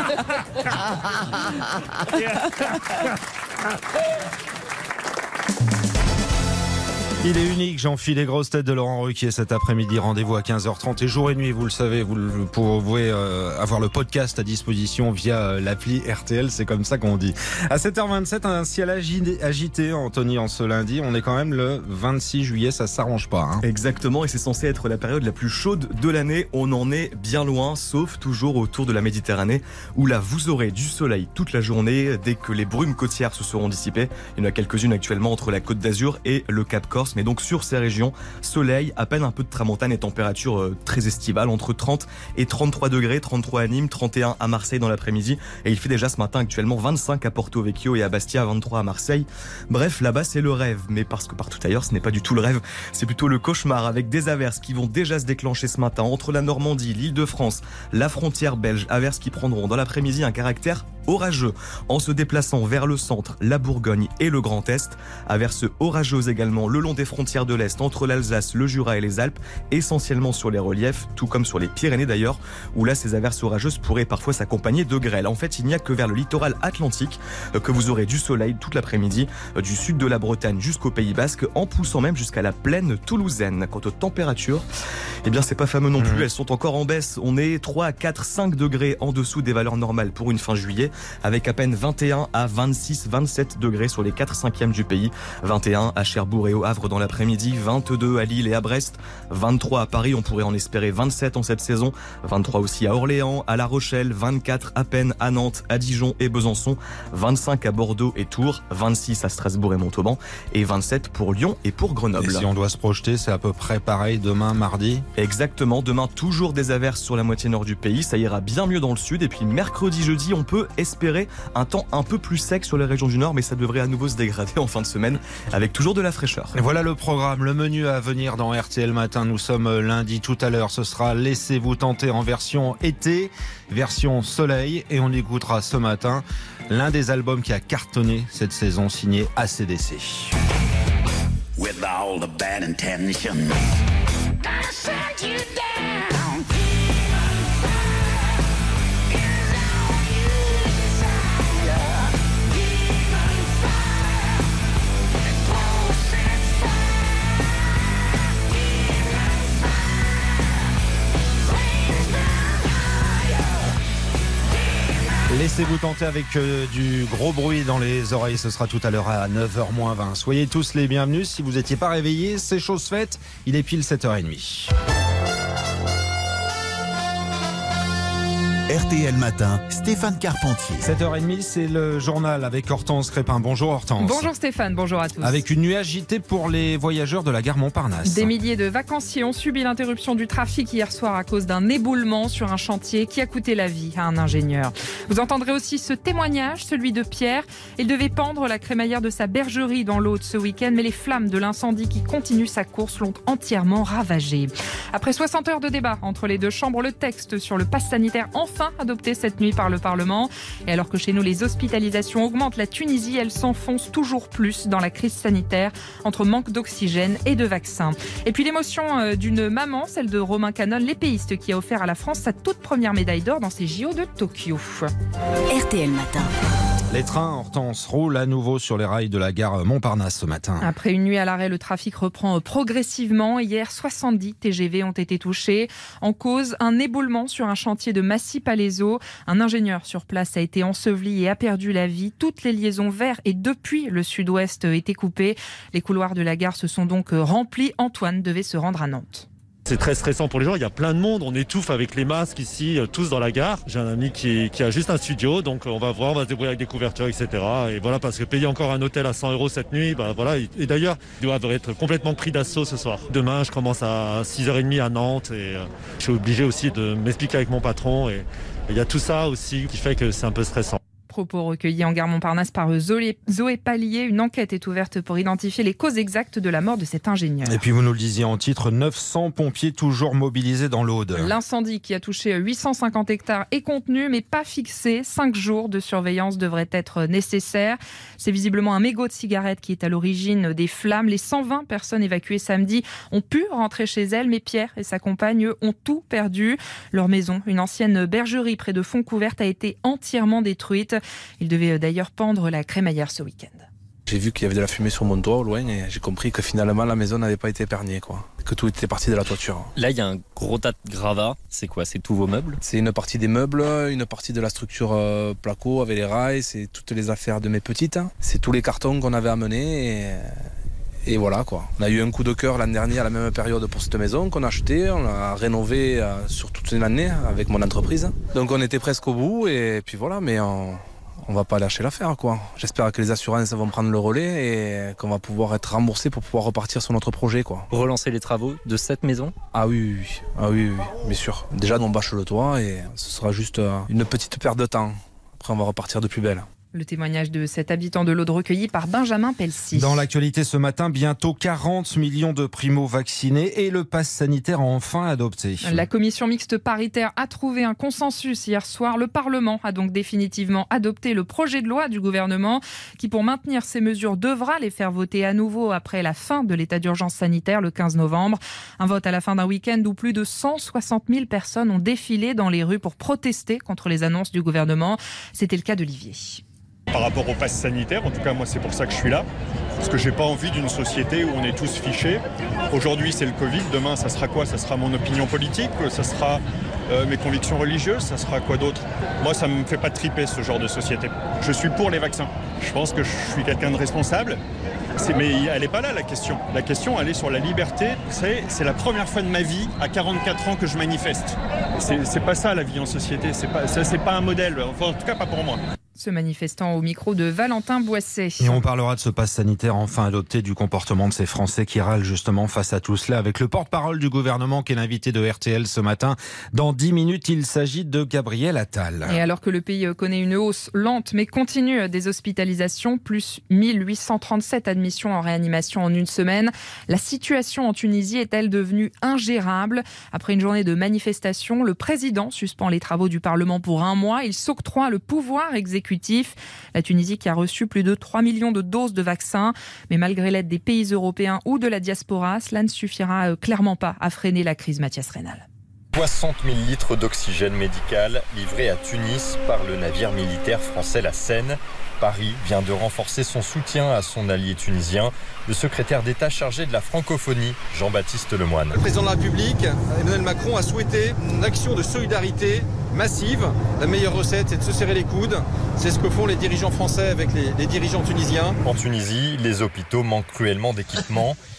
Il est unique, Jean-Phi, les grosses têtes de Laurent Ruquier cet après-midi. Rendez-vous à quinze heures trente et jour et nuit, vous le savez, vous pouvez euh, avoir le podcast à disposition via euh, l'appli R T L, c'est comme ça qu'on dit. À sept heures vingt-sept, un ciel agité, agité, Anthony, en ce lundi. On est quand même le vingt-six juillet, ça s'arrange pas. Hein. Exactement, et c'est censé être la période la plus chaude de l'année. On en est bien loin, sauf toujours autour de la Méditerranée, où là, vous aurez du soleil toute la journée, dès que les brumes côtières se seront dissipées. Il y en a quelques-unes actuellement entre la Côte d'Azur et le Cap Corse. Mais donc sur ces régions, soleil, à peine un peu de tramontane et température euh, très estivale, entre trente et trente-trois degrés, trente-trois à Nîmes, trente et un à Marseille dans l'après-midi. Et il fait déjà ce matin actuellement vingt-cinq à Porto Vecchio et à Bastia, vingt-trois à Marseille. Bref, là-bas c'est le rêve, mais parce que partout ailleurs ce n'est pas du tout le rêve, c'est plutôt le cauchemar, avec des averses qui vont déjà se déclencher ce matin entre la Normandie, l'Île-de-France, la frontière belge. Averses qui prendront dans l'après-midi un caractère orageux en se déplaçant vers le centre, la Bourgogne et le Grand Est. Averses orageuses également le long des frontières de l'Est, entre l'Alsace, le Jura et les Alpes, essentiellement sur les reliefs, tout comme sur les Pyrénées d'ailleurs, où là ces averses orageuses pourraient parfois s'accompagner de grêle. En fait, il n'y a que vers le littoral atlantique que vous aurez du soleil toute l'après-midi, du sud de la Bretagne jusqu'au Pays Basque, en poussant même jusqu'à la plaine toulousaine. Quant aux températures, eh bien c'est pas fameux non plus, elles sont encore en baisse. On est trois à quatre, cinq degrés en dessous des valeurs normales pour une fin juillet, avec à peine vingt et un à vingt-six, vingt-sept degrés sur les quatre cinquièmes du pays. vingt et un à Cherbourg et au Havre dans l'après-midi, vingt-deux à Lille et à Brest, vingt-trois à Paris, on pourrait en espérer vingt-sept en cette saison, vingt-trois aussi à Orléans, à La Rochelle, vingt-quatre à peine à Nantes, à Dijon et Besançon, vingt-cinq à Bordeaux et Tours, vingt-six à Strasbourg et Montauban et vingt-sept pour Lyon et pour Grenoble. Et si on doit se projeter, c'est à peu près pareil demain, mardi? Exactement, demain toujours des averses sur la moitié nord du pays, ça ira bien mieux dans le sud, et puis mercredi, jeudi, on peut espérer un temps un peu plus sec sur les régions du nord, mais ça devrait à nouveau se dégrader en fin de semaine, avec toujours de la fraîcheur. Et voilà le programme, le menu à venir dans R T L Matin. Nous sommes lundi, tout à l'heure, ce sera Laissez-vous tenter en version été, version soleil, et on écoutera ce matin l'un des albums qui a cartonné cette saison, signé A C D C. With all the bad intentions, I sent you down. Laissez-vous tenter avec euh, du gros bruit dans les oreilles, ce sera tout à l'heure à neuf heures moins vingt. Soyez tous les bienvenus, si vous n'étiez pas réveillés, c'est chose faite, il est pile sept heures trente. R T L Matin, Stéphane Carpentier. sept heures trente, c'est le journal avec Hortense Crépin. Bonjour Hortense. Bonjour Stéphane, bonjour à tous. Avec une nuit agitée pour les voyageurs de la gare Montparnasse. Des milliers de vacanciers ont subi l'interruption du trafic hier soir à cause d'un éboulement sur un chantier qui a coûté la vie à un ingénieur. Vous entendrez aussi ce témoignage, celui de Pierre. Il devait pendre la crémaillère de sa bergerie dans l'Aude ce week-end, mais les flammes de l'incendie qui continue sa course l'ont entièrement ravagé. Après soixante heures de débat entre les deux chambres, le texte sur le pass sanitaire enfin adopté cette nuit par le Parlement. Et alors que chez nous les hospitalisations augmentent, la Tunisie, elle s'enfonce toujours plus dans la crise sanitaire entre manque d'oxygène et de vaccins. Et puis l'émotion d'une maman, celle de Romain Canon, l'épéiste qui a offert à la France sa toute première médaille d'or dans ces J O de Tokyo. R T L Matin. Les trains, Hortense, roulent à nouveau sur les rails de la gare Montparnasse ce matin. Après une nuit à l'arrêt, le trafic reprend progressivement. Hier, soixante-dix T G V ont été touchés. En cause, un éboulement sur un chantier de Massy-Palaiseau. Un ingénieur sur place a été enseveli et a perdu la vie. Toutes les liaisons vers et depuis le sud-ouest étaient coupées. Les couloirs de la gare se sont donc remplis. Antoine devait se rendre à Nantes. C'est très stressant pour les gens, il y a plein de monde, on étouffe avec les masques ici, tous dans la gare. J'ai un ami qui, qui a juste un studio, donc on va voir, on va se débrouiller avec des couvertures, et cetera. Et voilà, parce que payer encore un hôtel à cent euros cette nuit, bah voilà. Et d'ailleurs, ils doivent être complètement pris d'assaut ce soir. Demain, je commence à six heures trente à Nantes et euh, je suis obligé aussi de m'expliquer avec mon patron. Et il y a tout ça aussi qui fait que c'est un peu stressant. Propos recueillis en gare Montparnasse par Zoé, Zoé Pallier. Une enquête est ouverte pour identifier les causes exactes de la mort de cet ingénieur. Et puis vous nous le disiez en titre, neuf cents pompiers toujours mobilisés dans l'Aude. L'incendie qui a touché huit cent cinquante hectares est contenu mais pas fixé. Cinq jours de surveillance devraient être nécessaires. C'est visiblement un mégot de cigarette qui est à l'origine des flammes. Les cent vingt personnes évacuées samedi ont pu rentrer chez elles, mais Pierre et sa compagne ont tout perdu. Leur maison, une ancienne bergerie près de Fontcouverte, a été entièrement détruite. Il devait d'ailleurs pendre la crémaillère ce week-end. J'ai vu qu'il y avait de la fumée sur mon toit au loin et j'ai compris que finalement la maison n'avait pas été épargnée, quoi. Que tout était parti de la toiture. Là, il y a un gros tas de gravats. C'est quoi? C'est tous vos meubles? C'est une partie des meubles, une partie de la structure euh, placo avec les rails, c'est toutes les affaires de mes petites. C'est tous les cartons qu'on avait amenés et... Et voilà quoi. On a eu un coup de cœur l'année dernière à la même période pour cette maison qu'on a achetée. On l'a rénovée euh, sur toute une année avec mon entreprise. Donc on était presque au bout et puis voilà, mais on, on va pas lâcher l'affaire quoi. J'espère que les assurances vont prendre le relais et qu'on va pouvoir être remboursé pour pouvoir repartir sur notre projet quoi. Relancer les travaux de cette maison? Ah oui, oui, oui. Ah oui, oui, bien sûr. Déjà on bâche le toit et ce sera juste une petite perte de temps. Après on va repartir de plus belle. Le témoignage de cet habitant de l'Aude recueilli par Benjamin Pelsi. Dans l'actualité ce matin, bientôt quarante millions de primo-vaccinés et le pass sanitaire enfin adopté. La commission mixte paritaire a trouvé un consensus hier soir. Le Parlement a donc définitivement adopté le projet de loi du gouvernement qui, pour maintenir ces mesures, devra les faire voter à nouveau après la fin de l'état d'urgence sanitaire le quinze novembre. Un vote à la fin d'un week-end où plus de cent soixante mille personnes ont défilé dans les rues pour protester contre les annonces du gouvernement. C'était le cas d'Olivier. Par rapport au pass sanitaire, en tout cas moi c'est pour ça que je suis là, parce que j'ai pas envie d'une société où on est tous fichés. Aujourd'hui c'est le Covid, demain ça sera quoi? Ça sera mon opinion politique, ça sera euh, mes convictions religieuses, ça sera quoi d'autre? Moi ça me fait pas triper ce genre de société. Je suis pour les vaccins, je pense que je suis quelqu'un de responsable. C'est, mais elle n'est pas là la question. La question elle est sur la liberté. C'est, c'est la première fois de ma vie à quarante-quatre ans que je manifeste. C'est, c'est pas ça la vie en société, c'est pas, ça, c'est pas un modèle, enfin en tout cas pas pour moi. Ce manifestant au micro de Valentin Boisset. Et on parlera de ce pass sanitaire enfin adopté, du comportement de ces Français qui râlent justement face à tout cela avec le porte-parole du gouvernement qui est l'invité de R T L ce matin. Dans dix minutes, il s'agit de Gabriel Attal. Et alors que le pays connaît une hausse lente mais continue des hospitalisations, plus mille huit cent trente-sept admissions en réanimation en une semaine, la situation en Tunisie est-elle devenue ingérable? Après une journée de manifestation, le président suspend les travaux du Parlement pour un mois. Il s'octroie le pouvoir exécutif. La Tunisie qui a reçu plus de trois millions de doses de vaccins. Mais malgré l'aide des pays européens ou de la diaspora, cela ne suffira clairement pas à freiner la crise. Mathias Rénal. soixante mille litres d'oxygène médical livrés à Tunis par le navire militaire français La Seine. Paris vient de renforcer son soutien à son allié tunisien, le secrétaire d'État chargé de la francophonie, Jean-Baptiste Lemoyne. Le président de la République, Emmanuel Macron, a souhaité une action de solidarité massive. La meilleure recette, c'est de se serrer les coudes. C'est ce que font les dirigeants français avec les, les dirigeants tunisiens. En Tunisie, les hôpitaux manquent cruellement d'équipements.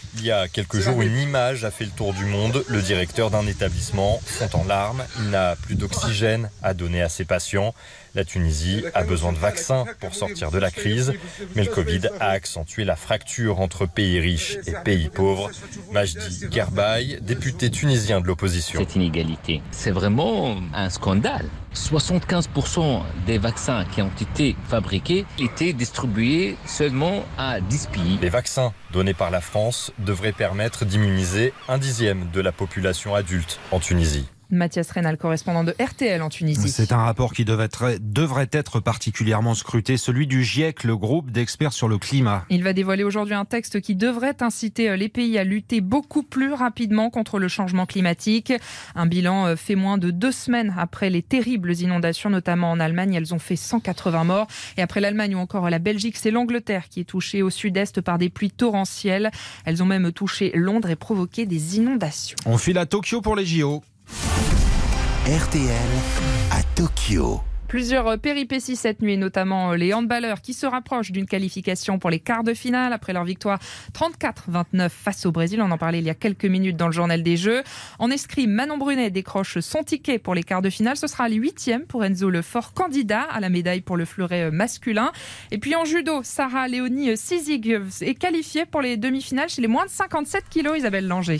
Il y a quelques jours, une image a fait le tour du monde. Le directeur d'un établissement fond en larmes. Il n'a plus d'oxygène à donner à ses patients. La Tunisie a besoin de vaccins pour sortir de la crise, mais le Covid a accentué la fracture entre pays riches et pays pauvres. Majdi Gerbaï, député tunisien de l'opposition. Cette inégalité, c'est vraiment un scandale. soixante-quinze pour cent des vaccins qui ont été fabriqués étaient distribués seulement à dix pays. Les vaccins donnés par la France devraient permettre d'immuniser un dixième de la population adulte en Tunisie. Mathias Rénal, correspondant de R T L en Tunisie. C'est un rapport qui devrait être, devrait être particulièrement scruté, celui du GIEC, le groupe d'experts sur le climat. Il va dévoiler aujourd'hui un texte qui devrait inciter les pays à lutter beaucoup plus rapidement contre le changement climatique. Un bilan fait moins de deux semaines après les terribles inondations, notamment en Allemagne. Elles ont fait cent quatre-vingts morts. Et après l'Allemagne ou encore la Belgique, c'est l'Angleterre qui est touchée au sud-est par des pluies torrentielles. Elles ont même touché Londres et provoqué des inondations. On file à Tokyo pour les J O. R T L à Tokyo. Plusieurs péripéties cette nuit, notamment les handballeurs qui se rapprochent d'une qualification pour les quarts de finale après leur victoire trente-quatre vingt-neuf face au Brésil. On en parlait il y a quelques minutes dans le journal des Jeux. En escrime, Manon Brunet décroche son ticket pour les quarts de finale. Ce sera le huitième pour Enzo Lefort, candidat à la médaille pour le fleuret masculin. Et puis en judo, Sarah Léonie Sizig est qualifiée pour les demi-finales chez les moins de cinquante-sept kilos, Isabelle Langer.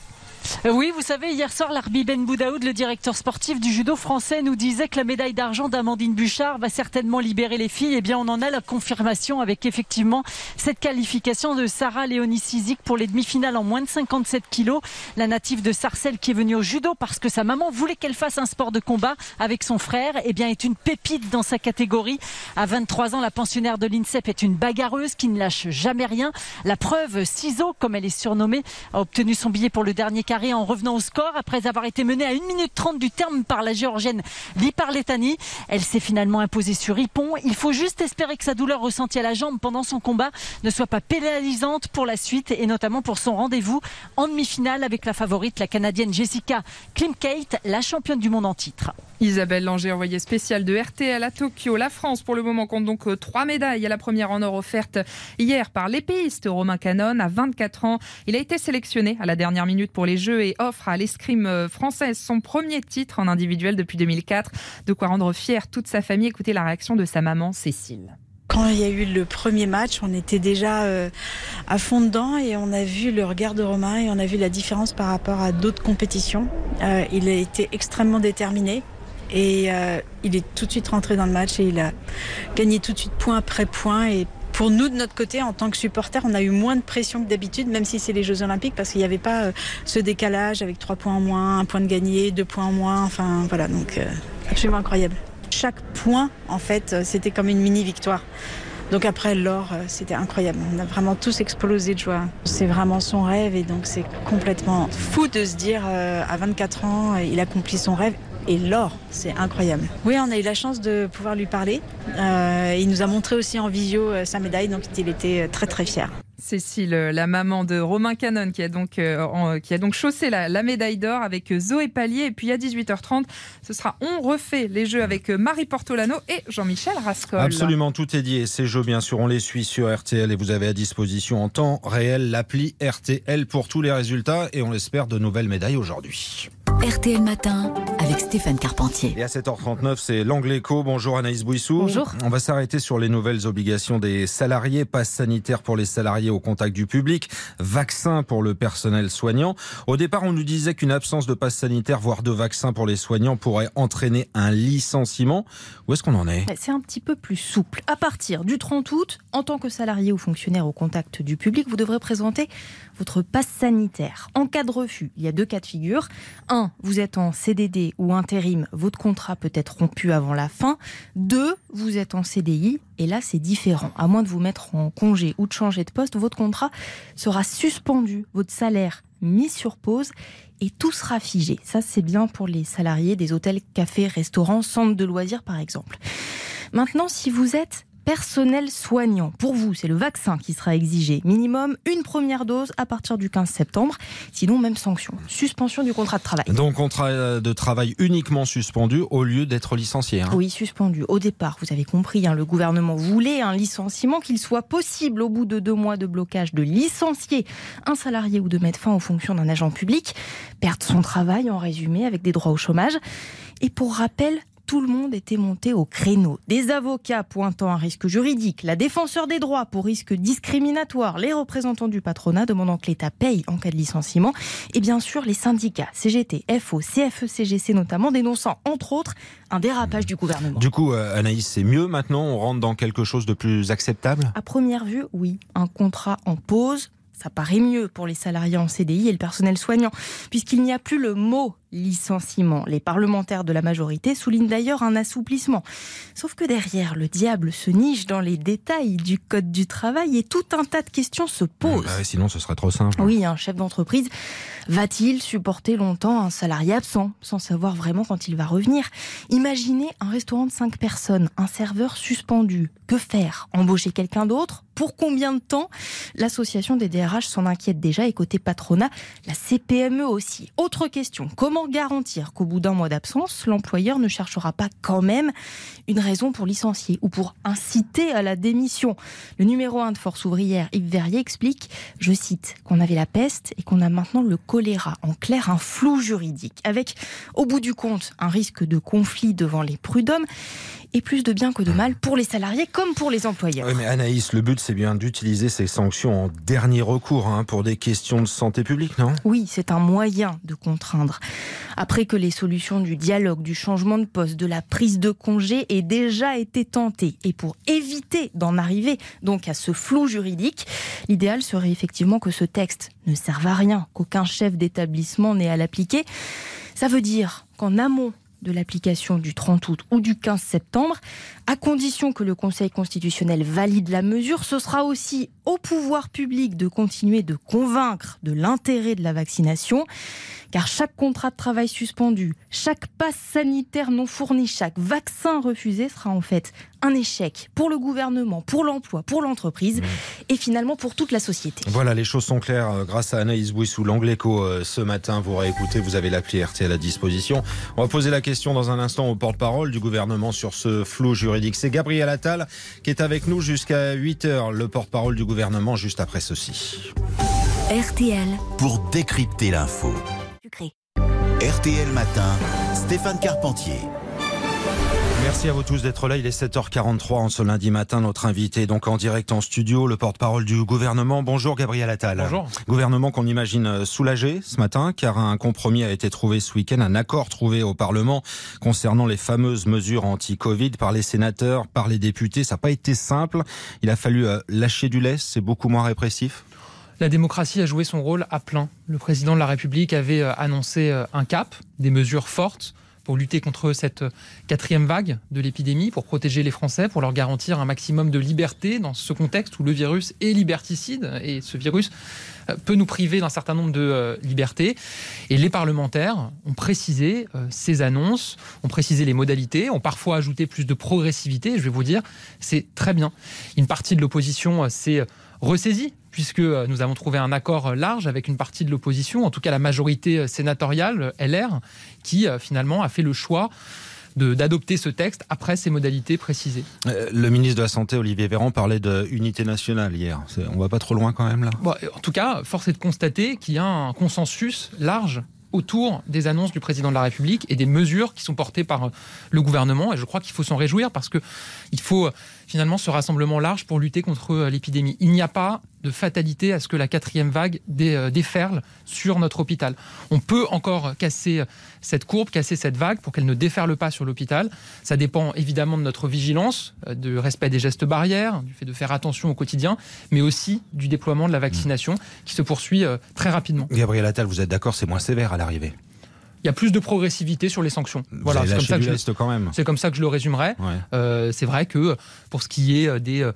Oui, vous savez, hier soir, l'Arbi Ben Boudaoud, le directeur sportif du judo français, nous disait que la médaille d'argent d'Amandine Bouchard va certainement libérer les filles. Eh bien, on en a la confirmation avec effectivement cette qualification de Sarah Léonie Sizik pour les demi-finales en moins de cinquante-sept kilos. La native de Sarcelles qui est venue au judo parce que sa maman voulait qu'elle fasse un sport de combat avec son frère, eh bien, est une pépite dans sa catégorie. À vingt-trois ans, la pensionnaire de l'INSEP est une bagarreuse qui ne lâche jamais rien. La preuve, Ciseaux, comme elle est surnommée, a obtenu son billet pour le dernier carré en revenant au score après avoir été menée à une minute trente du terme par la géorgienne Liparletani. Elle s'est finalement imposée sur Ippon. Il faut juste espérer que sa douleur ressentie à la jambe pendant son combat ne soit pas pénalisante pour la suite et notamment pour son rendez-vous en demi-finale avec la favorite, la Canadienne Jessica Klimkate, la championne du monde en titre. Isabelle Langer, envoyée spéciale de R T L à Tokyo. La France, pour le moment, compte donc trois médailles. La première en or offerte hier par l'épéiste Romain Canon à vingt-quatre ans. Il a été sélectionné à la dernière minute pour les Jeux et offre à l'escrime française son premier titre en individuel depuis deux mille quatre. De quoi rendre fière toute sa famille. Écoutez la réaction de sa maman Cécile. Quand il y a eu le premier match, on était déjà euh, à fond dedans et on a vu le regard de Romain et on a vu la différence par rapport à d'autres compétitions. Euh, il a été extrêmement déterminé. Et euh, il est tout de suite rentré dans le match et il a gagné tout de suite point après point. Et pour nous, de notre côté, en tant que supporters, on a eu moins de pression que d'habitude, même si c'est les Jeux Olympiques, parce qu'il n'y avait pas euh, ce décalage avec trois points en moins, un point de gagné, deux points en moins. Enfin, voilà, donc euh, absolument incroyable. Chaque point, en fait, c'était comme une mini-victoire. Donc après l'or, c'était incroyable. On a vraiment tous explosé de joie. C'est vraiment son rêve et donc c'est complètement fou de se dire euh, à vingt-quatre ans, il accomplit son rêve. Et l'or, c'est incroyable. Oui, on a eu la chance de pouvoir lui parler. Euh, il nous a montré aussi en visio euh, sa médaille, donc il était très très fier. Cécile, la maman de Romain Canon, qui a donc, euh, en, qui a donc chaussé la, la médaille d'or avec Zoé Pallier. Et puis à dix-huit heures trente, ce sera On refait les Jeux avec Marie Portolano et Jean-Michel Rascol. Absolument, tout est dit. Et ces Jeux, bien sûr, on les suit sur R T L et vous avez à disposition en temps réel l'appli R T L pour tous les résultats. Et on espère de nouvelles médailles aujourd'hui. R T L Matin avec Stéphane Carpentier. Et à sept heures trente-neuf, c'est l'Angle Écho. Bonjour Anaïs Bouissou. Bonjour. On va s'arrêter sur les nouvelles obligations des salariés. Passe sanitaire pour les salariés au contact du public. Vaccin pour le personnel soignant. Au départ, on nous disait qu'une absence de passe sanitaire, voire de vaccin pour les soignants, pourrait entraîner un licenciement. Où est-ce qu'on en est ? C'est un petit peu plus souple. À partir du trente août, en tant que salarié ou fonctionnaire au contact du public, vous devrez présenter votre passe sanitaire. En cas de refus, il y a deux cas de figure. Un, vous êtes en C D D ou intérim, votre contrat peut être rompu avant la fin. Deux, vous êtes en C D I et là c'est différent. À moins de vous mettre en congé ou de changer de poste, votre contrat sera suspendu, votre salaire mis sur pause et tout sera figé. Ça c'est bien pour les salariés des hôtels, cafés, restaurants, centres de loisirs par exemple. Maintenant, si vous êtes personnel soignant. Pour vous, c'est le vaccin qui sera exigé. Minimum une première dose à partir du quinze septembre. Sinon, même sanction. Suspension du contrat de travail. Donc, contrat de travail uniquement suspendu au lieu d'être licencié. Hein. Oui, suspendu. Au départ, vous avez compris, hein, le gouvernement voulait un licenciement, qu'il soit possible au bout de deux mois de blocage de licencier un salarié ou de mettre fin aux fonctions d'un agent public, perdre son travail en résumé avec des droits au chômage. Et pour rappel, tout le monde était monté au créneau. Des avocats pointant un risque juridique, la défenseur des droits pour risque discriminatoire, les représentants du patronat demandant que l'État paye en cas de licenciement, et bien sûr les syndicats, C G T, F O, C F E C G C notamment, dénonçant entre autres un dérapage du gouvernement. Du coup, Anaïs, c'est mieux maintenant? On rentre dans quelque chose de plus acceptable? À première vue, oui. Un contrat en pause, ça paraît mieux pour les salariés en C D I et le personnel soignant, puisqu'il n'y a plus le mot licenciement. Les parlementaires de la majorité soulignent d'ailleurs un assouplissement. Sauf que derrière, le diable se niche dans les détails du code du travail et tout un tas de questions se posent. Bah, sinon, ce serait trop simple. Oui, un chef d'entreprise va-t-il supporter longtemps un salarié absent, sans savoir vraiment quand il va revenir? Imaginez un restaurant de cinq personnes, un serveur suspendu. Que faire? Embaucher quelqu'un d'autre? Pour combien de temps? L'association des D R H s'en inquiète déjà et côté patronat, la C P M E aussi. Autre question, comment garantir qu'au bout d'un mois d'absence, l'employeur ne cherchera pas quand même une raison pour licencier ou pour inciter à la démission? Le numéro un de Force ouvrière, Yves Verrier, explique, je cite, qu'on avait la peste et qu'on a maintenant le choléra. En clair, un flou juridique, avec au bout du compte un risque de conflit devant les prud'hommes et plus de bien que de mal pour les salariés comme pour les employeurs. Oui, mais Anaïs, le but c'est bien d'utiliser ces sanctions en dernier recours hein, pour des questions de santé publique, non? Oui, c'est un moyen de contraindre. Après que les solutions du dialogue, du changement de poste, de la prise de congé aient déjà été tentées. Et pour éviter d'en arriver donc à ce flou juridique, l'idéal serait effectivement que ce texte ne serve à rien, qu'aucun chef d'établissement n'ait à l'appliquer. Ça veut dire qu'en amont de l'application du trente août ou du quinze septembre, à condition que le Conseil constitutionnel valide la mesure, ce sera aussi au pouvoir public de continuer de convaincre de l'intérêt de la vaccination, car chaque contrat de travail suspendu, chaque passe sanitaire non fourni, chaque vaccin refusé sera en fait un échec pour le gouvernement, pour l'emploi, pour l'entreprise et finalement pour toute la société. Voilà, les choses sont claires grâce à Anaïs Bouissou, l'Angléco ce matin. Vous réécoutez, vous avez l'appli R T L à disposition. On va poser la question dans un instant au porte-parole du gouvernement sur ce flou juridique. C'est Gabriel Attal qui est avec nous jusqu'à huit heures, le porte-parole du gouvernement, juste après ceci. R T L. Pour décrypter l'info. R T L Matin, Stéphane Carpentier. Merci à vous tous d'être là. Il est sept heures quarante-trois en ce lundi matin. Notre invité donc en direct en studio, le porte-parole du gouvernement. Bonjour Gabriel Attal. Bonjour. Gouvernement qu'on imagine soulagé ce matin car un compromis a été trouvé ce week-end, un accord trouvé au Parlement concernant les fameuses mesures anti-Covid par les sénateurs, par les députés. Ça n'a pas été simple. Il a fallu lâcher du lest. C'est beaucoup moins répressif. La démocratie a joué son rôle à plein. Le président de la République avait annoncé un cap, des mesures fortes pour lutter contre cette quatrième vague de l'épidémie, pour protéger les Français, pour leur garantir un maximum de liberté dans ce contexte où le virus est liberticide et ce virus peut nous priver d'un certain nombre de libertés. Et les parlementaires ont précisé ces annonces, ont précisé les modalités, ont parfois ajouté plus de progressivité. Je vais vous dire, c'est très bien. Une partie de l'opposition s'est ressaisie, puisque nous avons trouvé un accord large avec une partie de l'opposition, en tout cas la majorité sénatoriale, L R, qui finalement a fait le choix de, d'adopter ce texte après ces modalités précisées. Euh, le ministre de la Santé, Olivier Véran, parlait d'unité nationale hier. C'est, on va pas trop loin quand même là. Bon, en tout cas, force est de constater qu'il y a un consensus large autour des annonces du président de la République et des mesures qui sont portées par le gouvernement. Et je crois qu'il faut s'en réjouir parce qu'il faut finalement ce rassemblement large pour lutter contre l'épidémie. Il n'y a pas de fatalité à ce que la quatrième vague déferle sur notre hôpital. On peut encore casser cette courbe, casser cette vague pour qu'elle ne déferle pas sur l'hôpital. Ça dépend évidemment de notre vigilance, du respect des gestes barrières, du fait de faire attention au quotidien, mais aussi du déploiement de la vaccination qui se poursuit très rapidement. Gabriel Attal, vous êtes d'accord, c'est moins sévère à l'arrivée? Il y a plus de progressivité sur les sanctions. Vous voilà, avez c'est comme, ça que je, quand même. c'est comme ça que je le résumerai. Ouais. Euh, c'est vrai que pour ce qui est des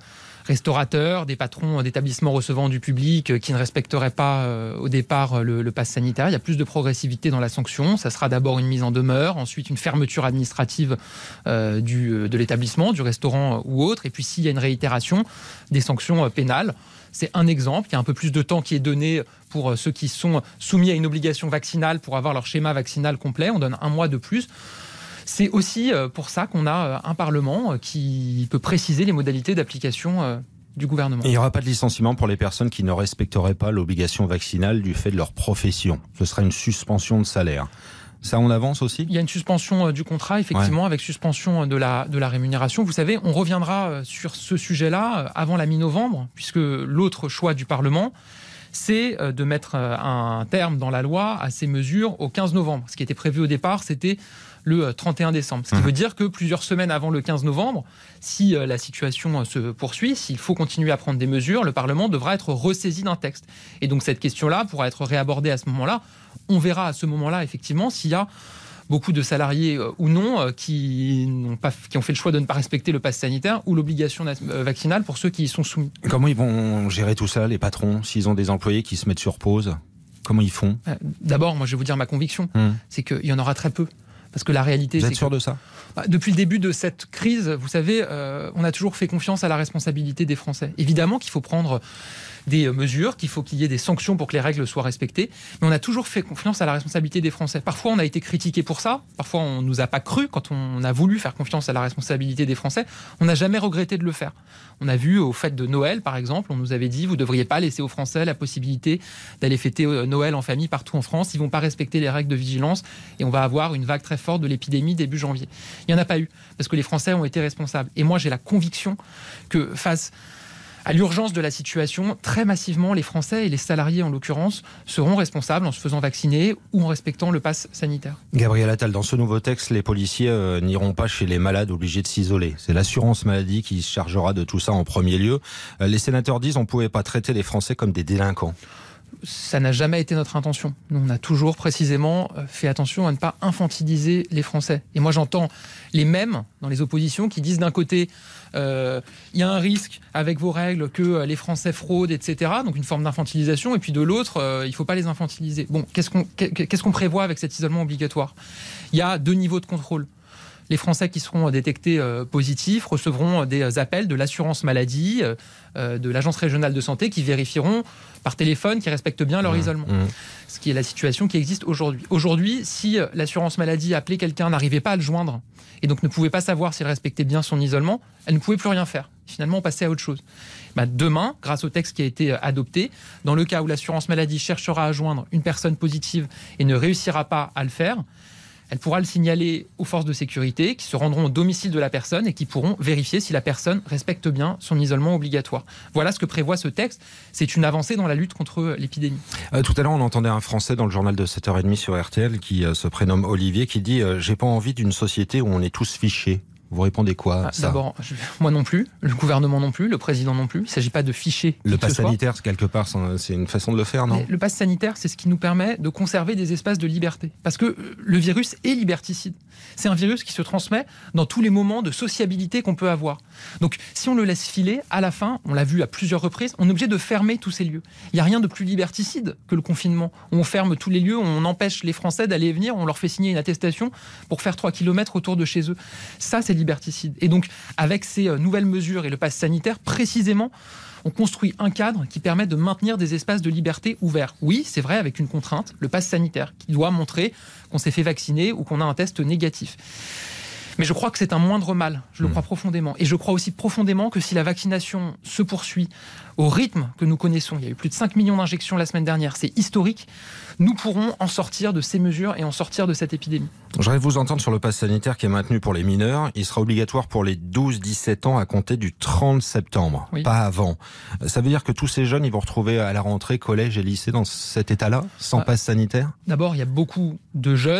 restaurateurs, des patrons d'établissements recevant du public qui ne respecteraient pas euh, au départ le, le pass sanitaire. Il y a plus de progressivité dans la sanction. Ça sera d'abord une mise en demeure, ensuite une fermeture administrative euh, du, de l'établissement, du restaurant ou autre. Et puis s'il y a une réitération, des sanctions pénales. C'est un exemple. Il y a un peu plus de temps qui est donné pour ceux qui sont soumis à une obligation vaccinale pour avoir leur schéma vaccinal complet. On donne un mois de plus. C'est aussi pour ça qu'on a un Parlement qui peut préciser les modalités d'application du gouvernement. Et il n'y aura pas de licenciement pour les personnes qui ne respecteraient pas l'obligation vaccinale du fait de leur profession. Ce sera une suspension de salaire. Ça, on avance aussi ? Il y a une suspension du contrat, effectivement, ouais. avec suspension de la, de la rémunération. Vous savez, on reviendra sur ce sujet-là avant la mi-novembre, puisque l'autre choix du Parlement, c'est de mettre un terme dans la loi à ces mesures au quinze novembre. Ce qui était prévu au départ, c'était le trente et un décembre. Ce qui mmh. veut dire que plusieurs semaines avant le quinze novembre, si la situation se poursuit, s'il faut continuer à prendre des mesures, le Parlement devra être ressaisi d'un texte. Et donc cette question-là pourra être réabordée à ce moment-là. On verra à ce moment-là, effectivement, s'il y a beaucoup de salariés euh, ou non euh, qui, n'ont pas, qui ont fait le choix de ne pas respecter le pass sanitaire ou l'obligation euh, vaccinale pour ceux qui y sont soumis. Comment ils vont gérer tout ça, les patrons, s'ils ont des employés qui se mettent sur pause ? Comment ils font ? euh, D'abord, moi je vais vous dire ma conviction, hum. c'est qu'il y en aura très peu. Parce que la réalité, vous êtes c'est sûr que, de ça ? bah, depuis le début de cette crise, vous savez, euh, on a toujours fait confiance à la responsabilité des Français. Évidemment qu'il faut prendre des mesures, qu'il faut qu'il y ait des sanctions pour que les règles soient respectées, mais on a toujours fait confiance à la responsabilité des Français. Parfois, on a été critiqué pour ça, parfois on nous a pas cru quand on a voulu faire confiance à la responsabilité des Français. On n'a jamais regretté de le faire. On a vu au fête de Noël, par exemple, on nous avait dit, vous ne devriez pas laisser aux Français la possibilité d'aller fêter Noël en famille partout en France, ils ne vont pas respecter les règles de vigilance et on va avoir une vague très forte de l'épidémie début janvier. Il n'y en a pas eu, parce que les Français ont été responsables. Et moi, j'ai la conviction que face à l'urgence de la situation, très massivement, les Français et les salariés, en l'occurrence, seront responsables en se faisant vacciner ou en respectant le pass sanitaire. Gabriel Attal, dans ce nouveau texte, les policiers euh, n'iront pas chez les malades obligés de s'isoler. C'est l'assurance maladie qui se chargera de tout ça en premier lieu. Euh, les sénateurs disent qu'on ne pouvait pas traiter les Français comme des délinquants. Ça n'a jamais été notre intention. Nous, on a toujours précisément fait attention à ne pas infantiliser les Français. Et moi, j'entends les mêmes dans les oppositions qui disent d'un côté, euh, il y a un risque avec vos règles que les Français fraudent, et cetera. Donc une forme d'infantilisation. Et puis de l'autre, euh, il ne faut pas les infantiliser. Bon, qu'est-ce qu'on, qu'est-ce qu'on prévoit avec cet isolement obligatoire ? Il y a deux niveaux de contrôle. Les Français qui seront détectés euh, positifs recevront des appels de l'assurance maladie, euh, de l'agence régionale de santé qui vérifieront par téléphone qu'ils respectent bien leur mmh, isolement. Mmh. Ce qui est la situation qui existe aujourd'hui. Aujourd'hui, si l'assurance maladie appelait quelqu'un, n'arrivait pas à le joindre et donc ne pouvait pas savoir s'il respectait bien son isolement, elle ne pouvait plus rien faire. Finalement, on passait à autre chose. Ben, demain, grâce au texte qui a été adopté, dans le cas où l'assurance maladie cherchera à joindre une personne positive et ne réussira pas à le faire, elle pourra le signaler aux forces de sécurité qui se rendront au domicile de la personne et qui pourront vérifier si la personne respecte bien son isolement obligatoire. Voilà ce que prévoit ce texte. C'est une avancée dans la lutte contre l'épidémie. Euh, tout à l'heure, on entendait un Français dans le journal de sept heures trente sur R T L qui euh, se prénomme Olivier qui dit euh, « J'ai pas envie d'une société où on est tous fichés ». Vous répondez quoi, ah, ça ? D'abord, je, moi non plus, le gouvernement non plus, le président non plus. Il ne s'agit pas de ficher. Le pass sanitaire, quelque part, c'est une façon de le faire, non ? Mais le pass sanitaire, c'est ce qui nous permet de conserver des espaces de liberté. Parce que le virus est liberticide. C'est un virus qui se transmet dans tous les moments de sociabilité qu'on peut avoir. Donc, si on le laisse filer, à la fin, on l'a vu à plusieurs reprises, on est obligé de fermer tous ces lieux. Il n'y a rien de plus liberticide que le confinement. On ferme tous les lieux, on empêche les Français d'aller et venir, on leur fait signer une attestation pour faire trois kilomètres autour de chez eux. Ça, c'est liberticide. Et donc, avec ces nouvelles mesures et le pass sanitaire, précisément, on construit un cadre qui permet de maintenir des espaces de liberté ouverts. Oui, c'est vrai, avec une contrainte, le pass sanitaire, qui doit montrer qu'on s'est fait vacciner ou qu'on a un test négatif. Mais je crois que c'est un moindre mal, je le crois profondément. Et je crois aussi profondément que si la vaccination se poursuit au rythme que nous connaissons, il y a eu plus de cinq millions d'injections la semaine dernière, c'est historique, nous pourrons en sortir de ces mesures et en sortir de cette épidémie. J'aimerais vous entendre sur le pass sanitaire qui est maintenu pour les mineurs. Il sera obligatoire pour les douze dix-sept ans à compter du trente septembre, oui. Pas avant. Ça veut dire que tous ces jeunes, ils vont retrouver à la rentrée collège et lycée dans cet état-là, sans ah, pass sanitaire ? D'abord, il y a beaucoup de jeunes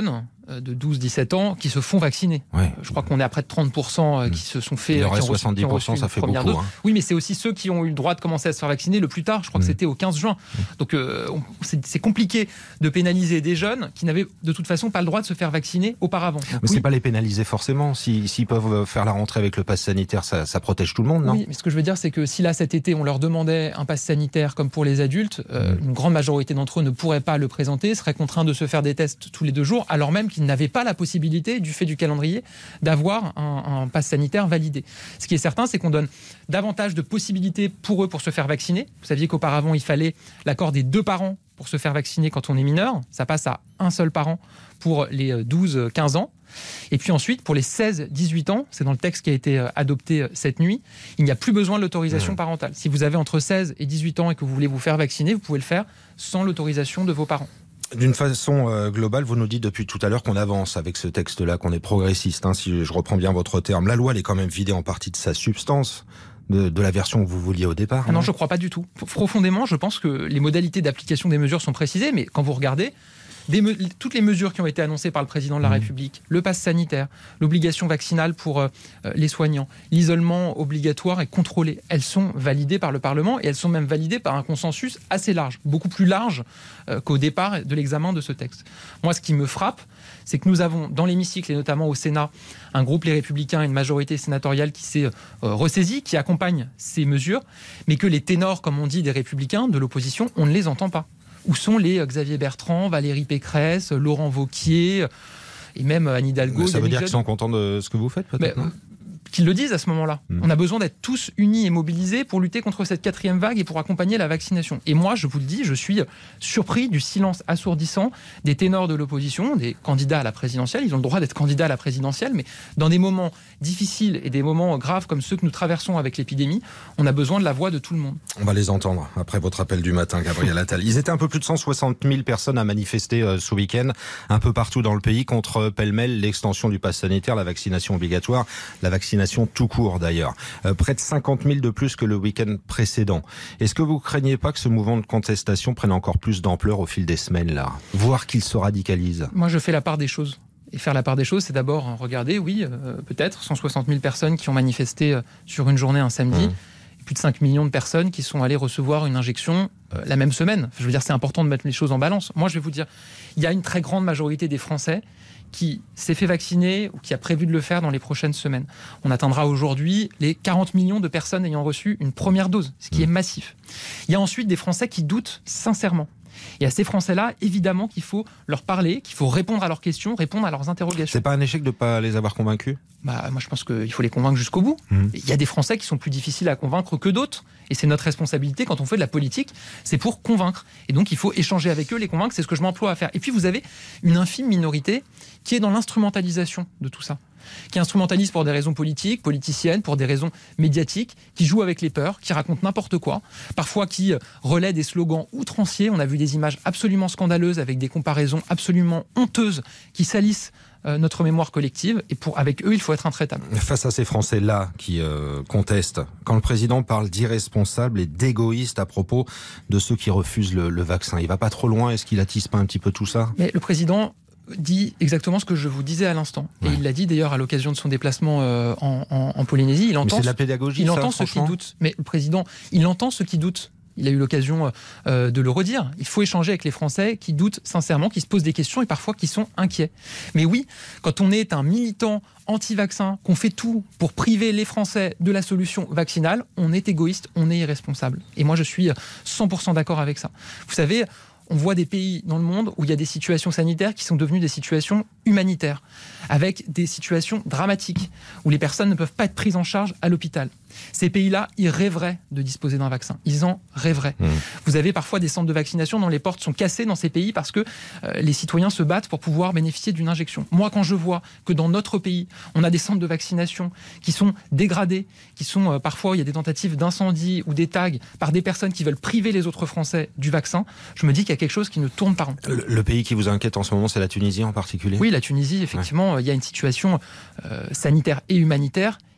de douze à dix-sept ans qui se font vacciner. Ouais. Je crois qu'on est à près de trente pour cent qui se sont fait... Il y aurait soixante-dix pour cent, ça fait beaucoup. Hein. Oui, mais c'est aussi ceux qui ont eu le droit de commencer à se faire vacciner le plus tard. Je crois mmh. que c'était au quinze juin. Mmh. Donc euh, on, c'est, c'est compliqué de pénaliser des jeunes qui n'avaient de toute façon pas le droit de se faire vacciner auparavant. Donc, mais oui. c'est pas les pénaliser forcément. Si, s'ils peuvent faire la rentrée avec le pass sanitaire, ça, ça protège tout le monde, non ? Oui, mais ce que je veux dire, c'est que si là, cet été, on leur demandait un pass sanitaire comme pour les adultes, euh, mmh. une grande majorité d'entre eux ne pourraient pas le présenter, seraient contraints de se faire des tests tous les deux jours, alors même qu'ils n'avaient pas la possibilité, du fait du calendrier, d'avoir un, un pass sanitaire validé. Ce qui est certain, c'est qu'on donne davantage de possibilités pour eux pour se faire vacciner. Vous saviez qu'auparavant, il fallait l'accord des deux parents pour se faire vacciner quand on est mineur. Ça passe à un seul parent pour les douze à quinze ans. Et puis ensuite, pour les seize à dix-huit ans, c'est dans le texte qui a été adopté cette nuit, il n'y a plus besoin de l'autorisation mmh. parentale. Si vous avez entre seize et dix-huit ans et que vous voulez vous faire vacciner, vous pouvez le faire sans l'autorisation de vos parents. D'une façon euh, globale, vous nous dites depuis tout à l'heure qu'on avance avec ce texte-là, qu'on est progressiste, hein, si je reprends bien votre terme. La loi, elle est quand même vidée en partie de sa substance. De, de la version que vous vouliez au départ. Ah non, je ne crois pas du tout. Profondément, je pense que les modalités d'application des mesures sont précisées, mais quand vous regardez, des me- toutes les mesures qui ont été annoncées par le président de la mmh. République, le pass sanitaire, l'obligation vaccinale pour euh, les soignants, l'isolement obligatoire et contrôlé, elles sont validées par le Parlement et elles sont même validées par un consensus assez large, beaucoup plus large euh, qu'au départ de l'examen de ce texte. Moi, ce qui me frappe, c'est que nous avons dans l'hémicycle et notamment au Sénat un groupe Les Républicains et une majorité sénatoriale qui s'est euh, ressaisie, qui accompagne ces mesures, mais que les ténors, comme on dit, des Républicains, de l'opposition, on ne les entend pas. Où sont les euh, Xavier Bertrand, Valérie Pécresse, Laurent Wauquiez euh, et même Anne Hidalgo. Mais ça veut dire Jeune. qu'ils sont contents de ce que vous faites, peut-être, mais, non ? Qu'ils le disent à ce moment-là. Mmh. On a besoin d'être tous unis et mobilisés pour lutter contre cette quatrième vague et pour accompagner la vaccination. Et moi, je vous le dis, je suis surpris du silence assourdissant des ténors de l'opposition, des candidats à la présidentielle. Ils ont le droit d'être candidats à la présidentielle, mais dans des moments difficiles et des moments graves comme ceux que nous traversons avec l'épidémie, on a besoin de la voix de tout le monde. On va les entendre après votre appel du matin, Gabriel Attal. Ils étaient un peu plus de cent soixante mille personnes à manifester euh, ce week-end, un peu partout dans le pays, contre euh, pêle-mêle l'extension du pass sanitaire, la vaccination obligatoire, la vaccination tout court d'ailleurs. Euh, près de cinquante mille de plus que le week-end précédent. Est-ce que vous craignez pas que ce mouvement de contestation prenne encore plus d'ampleur au fil des semaines, là, voire qu'il se radicalise ? Moi, je fais la part des choses. Et faire la part des choses, c'est d'abord regarder, oui, euh, peut-être cent soixante mille personnes qui ont manifesté euh, sur une journée un samedi. Mmh. Plus de cinq millions de personnes qui sont allées recevoir une injection euh, la même semaine. Je veux dire, c'est important de mettre les choses en balance. Moi, je vais vous dire, il y a une très grande majorité des Français qui s'est fait vacciner ou qui a prévu de le faire dans les prochaines semaines. On atteindra aujourd'hui les quarante millions de personnes ayant reçu une première dose, ce qui est massif. Il y a ensuite des Français qui doutent sincèrement. Et à ces Français-là, évidemment qu'il faut leur parler, qu'il faut répondre à leurs questions, répondre à leurs interrogations. C'est pas un échec de ne pas les avoir convaincus ? Bah, moi, je pense qu'il faut les convaincre jusqu'au bout. Mmh. Il y a des Français qui sont plus difficiles à convaincre que d'autres. Et c'est notre responsabilité quand on fait de la politique, c'est pour convaincre. Et donc, il faut échanger avec eux, les convaincre, c'est ce que je m'emploie à faire. Et puis, vous avez une infime minorité qui est dans l'instrumentalisation de tout ça. Qui instrumentalise pour des raisons politiques, politiciennes, pour des raisons médiatiques, qui joue avec les peurs, qui raconte n'importe quoi, parfois qui relaie des slogans outranciers. On a vu des images absolument scandaleuses avec des comparaisons absolument honteuses qui salissent euh, notre mémoire collective. Et pour, avec eux, il faut être intraitable. Face à ces Français-là qui euh, contestent, quand le président parle d'irresponsables et d'égoïstes à propos de ceux qui refusent le, le vaccin, il va pas trop loin ? Est-ce qu'il attise pas un petit peu tout ça ? Mais le président dit exactement ce que je vous disais à l'instant. Ouais. Et il l'a dit d'ailleurs à l'occasion de son déplacement euh, en, en, en Polynésie. Il entend, mais c'est de la pédagogie, il ça, entend ceux qui doutent. Mais le président, il entend ceux qui doutent. Il a eu l'occasion euh, de le redire. Il faut échanger avec les Français qui doutent sincèrement, qui se posent des questions et parfois qui sont inquiets. Mais oui, quand on est un militant anti-vaccin, qu'on fait tout pour priver les Français de la solution vaccinale, on est égoïste, on est irresponsable. Et moi, je suis cent pour cent d'accord avec ça. Vous savez, on voit des pays dans le monde où il y a des situations sanitaires qui sont devenues des situations humanitaires, avec des situations dramatiques, où les personnes ne peuvent pas être prises en charge à l'hôpital. Ces pays-là, ils rêveraient de disposer d'un vaccin. Ils en rêveraient. Mmh. Vous avez parfois des centres de vaccination dont les portes sont cassées dans ces pays parce que euh, les citoyens se battent pour pouvoir bénéficier d'une injection. Moi, quand je vois que dans notre pays, on a des centres de vaccination qui sont dégradés, qui sont euh, parfois, il y a des tentatives d'incendie ou des tags par des personnes qui veulent priver les autres Français du vaccin, je me dis qu'il y a quelque chose qui ne tourne pas rond. Le, le pays qui vous inquiète en ce moment, c'est la Tunisie en particulier ? Oui, la Tunisie, effectivement, ouais. Il y a une situation euh, sanitaire et humanitaire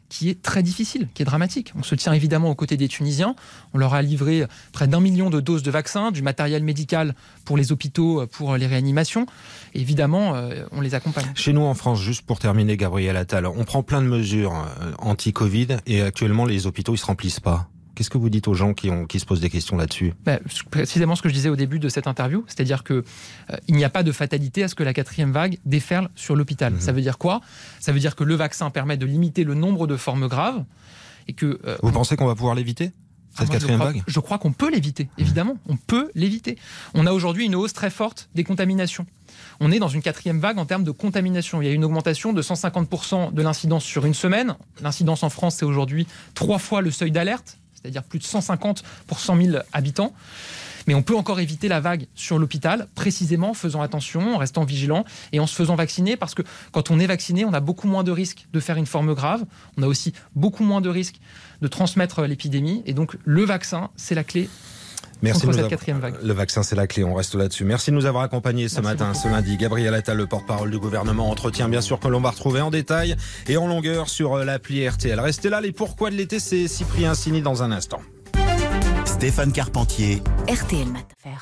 qui est très difficile, qui est dramatique. On se tient évidemment aux côtés des Tunisiens. On leur a livré près d'un million de doses de vaccins, du matériel médical pour les hôpitaux, pour les réanimations. Et évidemment, euh, on les accompagne. Chez nous en France, juste pour terminer, Gabriel Attal, on prend plein de mesures euh, anti-Covid et actuellement les hôpitaux ils se remplissent pas. Qu'est-ce que vous dites aux gens qui, ont, qui se posent des questions là-dessus ? Ben, précisément ce que je disais au début de cette interview, c'est-à-dire qu'il euh, n'y a pas de fatalité à ce que la quatrième vague déferle sur l'hôpital. Mmh. Ça veut dire quoi ? Ça veut dire que le vaccin permet de limiter le nombre de formes graves. Et que, euh, vous pensez qu'on va pouvoir l'éviter ? Cette ah, quatrième je crois, vague ? Je crois qu'on peut l'éviter, évidemment. On peut l'éviter. On a aujourd'hui une hausse très forte des contaminations. On est dans une quatrième vague en termes de contamination. Il y a une augmentation de cent cinquante pour cent de l'incidence sur une semaine. L'incidence en France, c'est aujourd'hui trois fois le seuil d'alerte, c'est-à-dire plus de cent cinquante pour cent mille habitants. Mais on peut encore éviter la vague sur l'hôpital, précisément en faisant attention, en restant vigilant et en se faisant vacciner, parce que quand on est vacciné, on a beaucoup moins de risques de faire une forme grave, on a aussi beaucoup moins de risques de transmettre l'épidémie, et donc le vaccin, c'est la clé. Merci contre de cette avoir... quatrième vague. Le vaccin, c'est la clé, on reste là-dessus. Merci de nous avoir accompagnés ce Merci matin, beaucoup. ce lundi. Gabriel Attal, le porte-parole du gouvernement, entretien bien sûr que l'on va retrouver en détail et en longueur sur l'appli R T L. Restez là, les pourquoi de l'été, c'est Cyprien Sini dans un instant. Stéphane Carpentier. R T L Matin.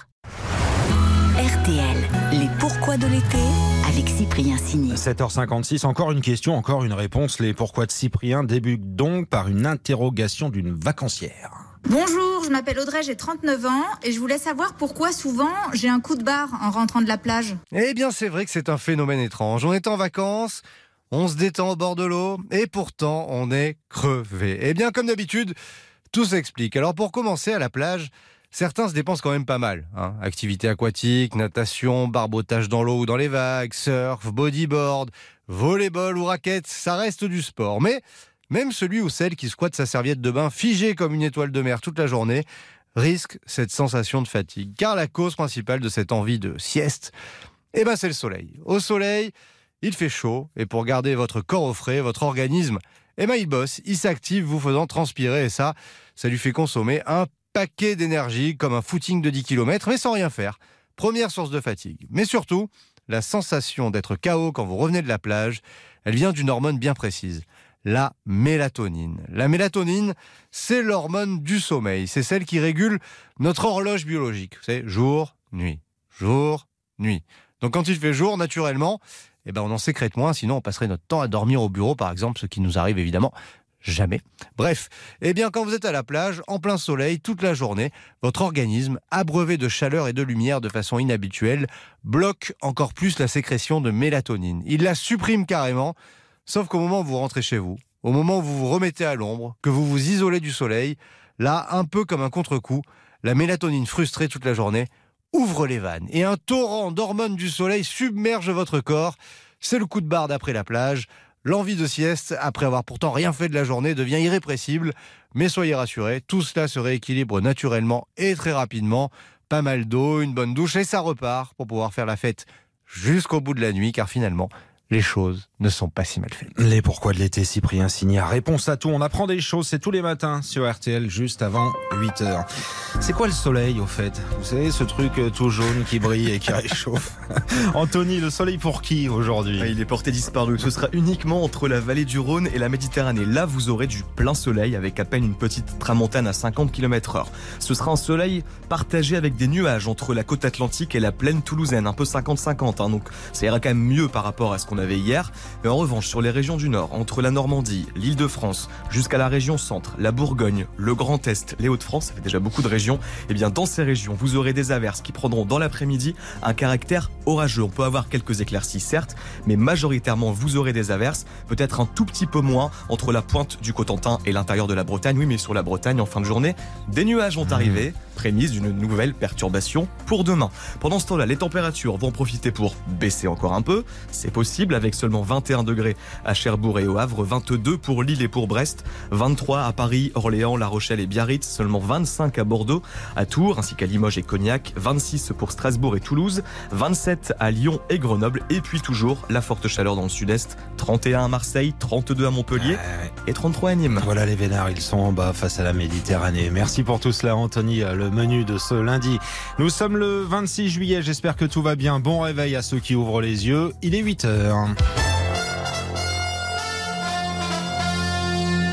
R T L, les pourquoi de l'été avec Cyprien Sini. sept heures cinquante-six, encore une question, encore une réponse. Les pourquoi de Cyprien débutent donc par une interrogation d'une vacancière. Bonjour, je m'appelle Audrey, j'ai trente-neuf ans et je voulais savoir pourquoi souvent j'ai un coup de barre en rentrant de la plage. Eh bien c'est vrai que c'est un phénomène étrange. On est en vacances, on se détend au bord de l'eau et pourtant on est crevé. Eh bien comme d'habitude, tout s'explique. Alors pour commencer, à la plage, certains se dépensent quand même pas mal. Hein. Activités aquatiques, natation, barbotage dans l'eau ou dans les vagues, surf, bodyboard, volleyball ou raquettes, ça reste du sport. Mais même celui ou celle qui squatte sa serviette de bain figée comme une étoile de mer toute la journée risque cette sensation de fatigue. Car la cause principale de cette envie de sieste, eh ben c'est le soleil. Au soleil, il fait chaud et pour garder votre corps au frais, votre organisme, eh ben il bosse, il s'active vous faisant transpirer et ça, ça lui fait consommer un paquet d'énergie comme un footing de dix kilomètres mais sans rien faire. Première source de fatigue. Mais surtout, la sensation d'être K O quand vous revenez de la plage, elle vient d'une hormone bien précise. La mélatonine. La mélatonine, c'est l'hormone du sommeil. C'est celle qui régule notre horloge biologique. Vous savez, jour, nuit, jour, nuit. Donc quand il fait jour, naturellement, eh ben on en sécrète moins, sinon on passerait notre temps à dormir au bureau, par exemple, ce qui nous arrive évidemment jamais. Bref, eh bien quand vous êtes à la plage, en plein soleil, toute la journée, votre organisme, abreuvé de chaleur et de lumière de façon inhabituelle, bloque encore plus la sécrétion de mélatonine. Il la supprime carrément. Sauf qu'au moment où vous rentrez chez vous, au moment où vous vous remettez à l'ombre, que vous vous isolez du soleil, là, un peu comme un contre-coup, la mélatonine frustrée toute la journée ouvre les vannes. Et un torrent d'hormones du soleil submerge votre corps. C'est le coup de barre d'après la plage. L'envie de sieste, après avoir pourtant rien fait de la journée, devient irrépressible. Mais soyez rassurés, tout cela se rééquilibre naturellement et très rapidement. Pas mal d'eau, une bonne douche et ça repart pour pouvoir faire la fête jusqu'au bout de la nuit, car finalement, les choses ne sont pas si mal faites. Les pourquoi de l'été, Cyprien Sini. Réponse à tout, on apprend des choses, c'est tous les matins sur R T L, juste avant huit heures. C'est quoi le soleil, au fait ? Vous savez, ce truc tout jaune qui brille et qui réchauffe. Anthony, le soleil pour qui, aujourd'hui ? Il est porté disparu. Ce sera uniquement entre la vallée du Rhône et la Méditerranée. Là, vous aurez du plein soleil, avec à peine une petite tramontane à cinquante kilomètres heure. Ce sera un soleil partagé avec des nuages entre la côte atlantique et la plaine toulousaine, un peu cinquante cinquante. Hein, donc ça ira quand même mieux par rapport à ce qu'on avait hier. Mais en revanche, sur les régions du Nord, entre la Normandie, l'Île-de-France, jusqu'à la région Centre, la Bourgogne, le Grand Est, les Hauts-de-France, ça fait déjà beaucoup de régions, et bien dans ces régions, vous aurez des averses qui prendront dans l'après-midi un caractère orageux. On peut avoir quelques éclaircies, certes, mais majoritairement, vous aurez des averses, peut-être un tout petit peu moins entre la pointe du Cotentin et l'intérieur de la Bretagne. Oui, mais sur la Bretagne, en fin de journée, des nuages vont arriver, prémisse d'une nouvelle perturbation pour demain. Pendant ce temps-là, les températures vont profiter pour baisser encore un peu. C'est possible avec seulement vingt et un degrés à Cherbourg et au Havre, vingt-deux pour Lille et pour Brest, vingt-trois à Paris, Orléans, La Rochelle et Biarritz, seulement vingt-cinq à Bordeaux, à Tours ainsi qu'à Limoges et Cognac, vingt-six pour Strasbourg et Toulouse, vingt-sept à Lyon et Grenoble, et puis toujours la forte chaleur dans le sud-est, trente et un à Marseille, trente-deux à Montpellier et trente-trois à Nîmes. Voilà les vénards, ils sont en bas face à la Méditerranée. Merci pour tout cela, Anthony. Le menu de ce lundi. Nous sommes le vingt-six juillet, j'espère que tout va bien. Bon réveil à ceux qui ouvrent les yeux. Il est huit heures.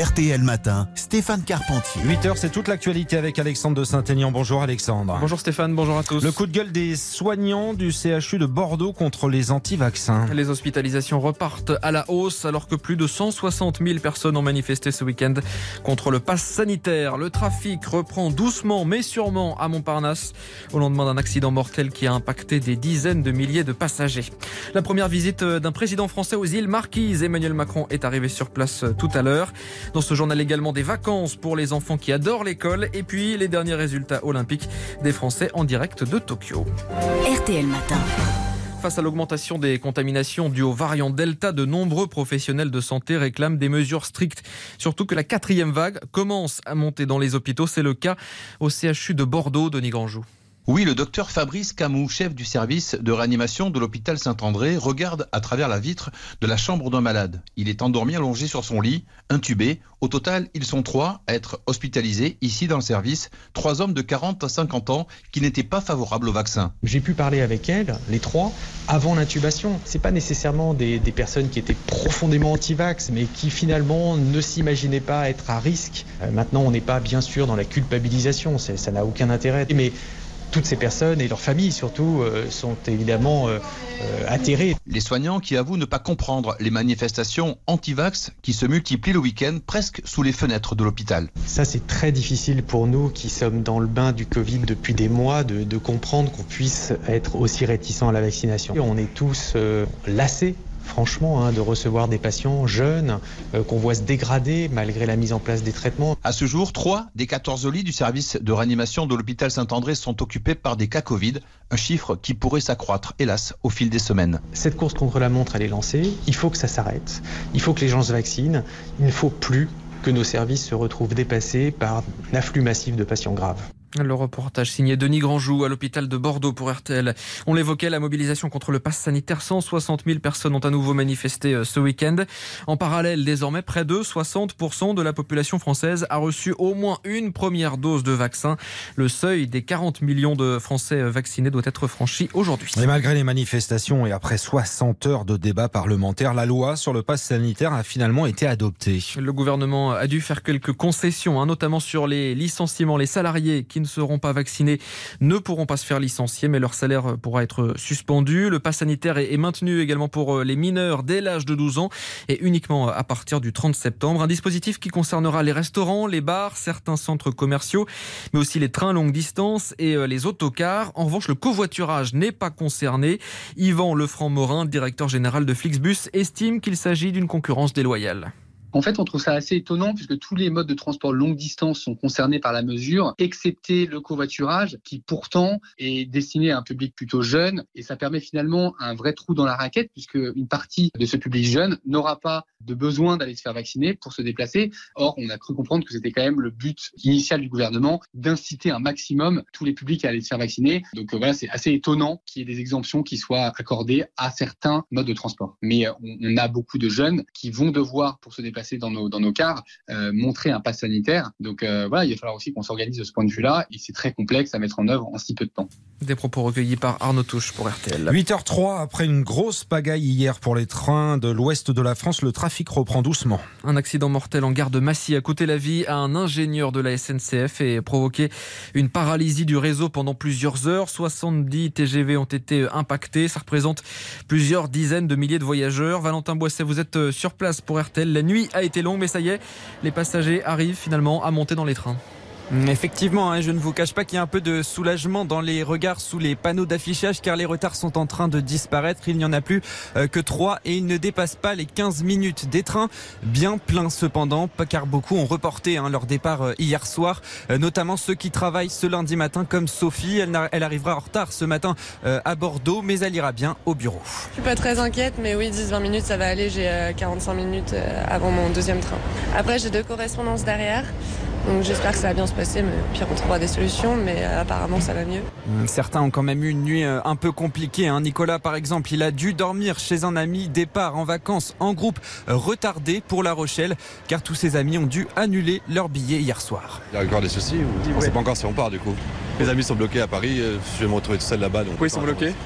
R T L Matin, Stéphane Carpentier. huit heures, c'est toute l'actualité avec Alexandre de Saint-Aignan. Bonjour Alexandre. Bonjour Stéphane, bonjour à tous. Le coup de gueule des soignants du C H U de Bordeaux contre les anti-vaccins. Les hospitalisations repartent à la hausse alors que plus de cent soixante mille personnes ont manifesté ce week-end contre le pass sanitaire. Le trafic reprend doucement mais sûrement à Montparnasse au lendemain d'un accident mortel qui a impacté des dizaines de milliers de passagers. La première visite d'un président français aux îles Marquises. Emmanuel Macron est arrivé sur place tout à l'heure. Dans ce journal également des vacances pour les enfants qui adorent l'école et puis les derniers résultats olympiques des Français en direct de Tokyo. R T L Matin. Face à l'augmentation des contaminations dues au variant Delta, de nombreux professionnels de santé réclament des mesures strictes. Surtout que la quatrième vague commence à monter dans les hôpitaux. C'est le cas au C H U de Bordeaux, Denis Grandjou. Oui, le docteur Fabrice Camou, chef du service de réanimation de l'hôpital Saint-André, regarde à travers la vitre de la chambre d'un malade. Il est endormi allongé sur son lit, intubé. Au total, ils sont trois à être hospitalisés ici dans le service. Trois hommes de quarante à cinquante ans qui n'étaient pas favorables au vaccin. J'ai pu parler avec elles, les trois, avant l'intubation. C'est pas nécessairement des, des personnes qui étaient profondément anti-vax, mais qui finalement ne s'imaginaient pas être à risque. Euh, maintenant, on n'est pas bien sûr dans la culpabilisation, c'est, ça n'a aucun intérêt. Mais toutes ces personnes et leurs familles surtout euh, sont évidemment euh, euh, atterrées. Les soignants qui avouent ne pas comprendre les manifestations anti-vax qui se multiplient le week-end presque sous les fenêtres de l'hôpital. Ça c'est très difficile pour nous qui sommes dans le bain du Covid depuis des mois de, de comprendre qu'on puisse être aussi réticents à la vaccination. On est tous euh, lassés. Franchement, hein, de recevoir des patients jeunes euh, qu'on voit se dégrader malgré la mise en place des traitements. À ce jour, trois des quatorze lits du service de réanimation de l'hôpital Saint-André sont occupés par des cas Covid, un chiffre qui pourrait s'accroître, hélas, au fil des semaines. Cette course contre la montre, elle est lancée. Il faut que ça s'arrête. Il faut que les gens se vaccinent. Il ne faut plus que nos services se retrouvent dépassés par un afflux massif de patients graves. Le reportage signé Denis Grandjou à l'hôpital de Bordeaux pour R T L. On l'évoquait, la mobilisation contre le pass sanitaire. cent soixante mille personnes ont à nouveau manifesté ce week-end. En parallèle, désormais, près de soixante pour cent de la population française a reçu au moins une première dose de vaccin. Le seuil des quarante millions de Français vaccinés doit être franchi aujourd'hui. Et malgré les manifestations et après soixante heures de débat parlementaire, la loi sur le pass sanitaire a finalement été adoptée. Le gouvernement a dû faire quelques concessions, hein, notamment sur les licenciements. Les salariés qui ne seront pas vaccinés ne pourront pas se faire licencier, mais leur salaire pourra être suspendu. Le pass sanitaire est maintenu également pour les mineurs dès l'âge de douze ans et uniquement à partir du trente septembre. Un dispositif qui concernera les restaurants, les bars, certains centres commerciaux, mais aussi les trains longue distance et les autocars. En revanche, le covoiturage n'est pas concerné. Yvan Lefranc-Morin, directeur général de Flixbus, estime qu'il s'agit d'une concurrence déloyale. En fait, on trouve ça assez étonnant puisque tous les modes de transport longue distance sont concernés par la mesure, excepté le covoiturage qui pourtant est destiné à un public plutôt jeune et ça permet finalement un vrai trou dans la raquette puisque une partie de ce public jeune n'aura pas de besoin d'aller se faire vacciner pour se déplacer. Or, on a cru comprendre que c'était quand même le but initial du gouvernement d'inciter un maximum tous les publics à aller se faire vacciner. Donc euh, voilà, c'est assez étonnant qu'il y ait des exemptions qui soient accordées à certains modes de transport. Mais euh, on, on a beaucoup de jeunes qui vont devoir, pour se déplacer dans nos, dans nos cars, euh, montrer un pass sanitaire. Donc euh, voilà, il va falloir aussi qu'on s'organise de ce point de vue-là et c'est très complexe à mettre en œuvre en si peu de temps. Des propos recueillis par Arnaud Touche pour R T L. huit heures trois, après une grosse pagaille hier pour les trains de l'ouest de la France, le trafic reprend doucement. Un accident mortel en gare de Massy a coûté la vie à un ingénieur de la S N C F et provoqué une paralysie du réseau pendant plusieurs heures. soixante-dix T G V ont été impactés. Ça représente plusieurs dizaines de milliers de voyageurs. Valentin Boisset, vous êtes sur place pour R T L. La nuit a été longue, mais ça y est, les passagers arrivent finalement à monter dans les trains. Effectivement, hein, je ne vous cache pas qu'il y a un peu de soulagement dans les regards sous les panneaux d'affichage car les retards sont en train de disparaître. Il n'y en a plus euh, que trois et ils ne dépassent pas les quinze minutes. Des trains bien pleins cependant, car beaucoup ont reporté hein, leur départ euh, hier soir, euh, notamment ceux qui travaillent ce lundi matin comme Sophie. Elle, elle arrivera en retard ce matin euh, à Bordeaux, mais elle ira bien au bureau. Je suis pas très inquiète, mais oui, dix à vingt minutes ça va aller. J'ai euh, quarante-cinq minutes euh, avant mon deuxième train. Après, j'ai deux correspondances derrière. Donc j'espère que ça va bien se passer, mais pire on trouvera des solutions, mais apparemment ça va mieux. Certains ont quand même eu une nuit un peu compliquée. Hein. Nicolas par exemple, il a dû dormir chez un ami, départ en vacances en groupe retardé pour La Rochelle, car tous ses amis ont dû annuler leur billet hier soir. Il y a encore des soucis ou... On ne sait pas encore si on part du coup. Les amis sont bloqués à Paris, je vais me retrouver tout seul là-bas. Donc oui, ils sont bloqués.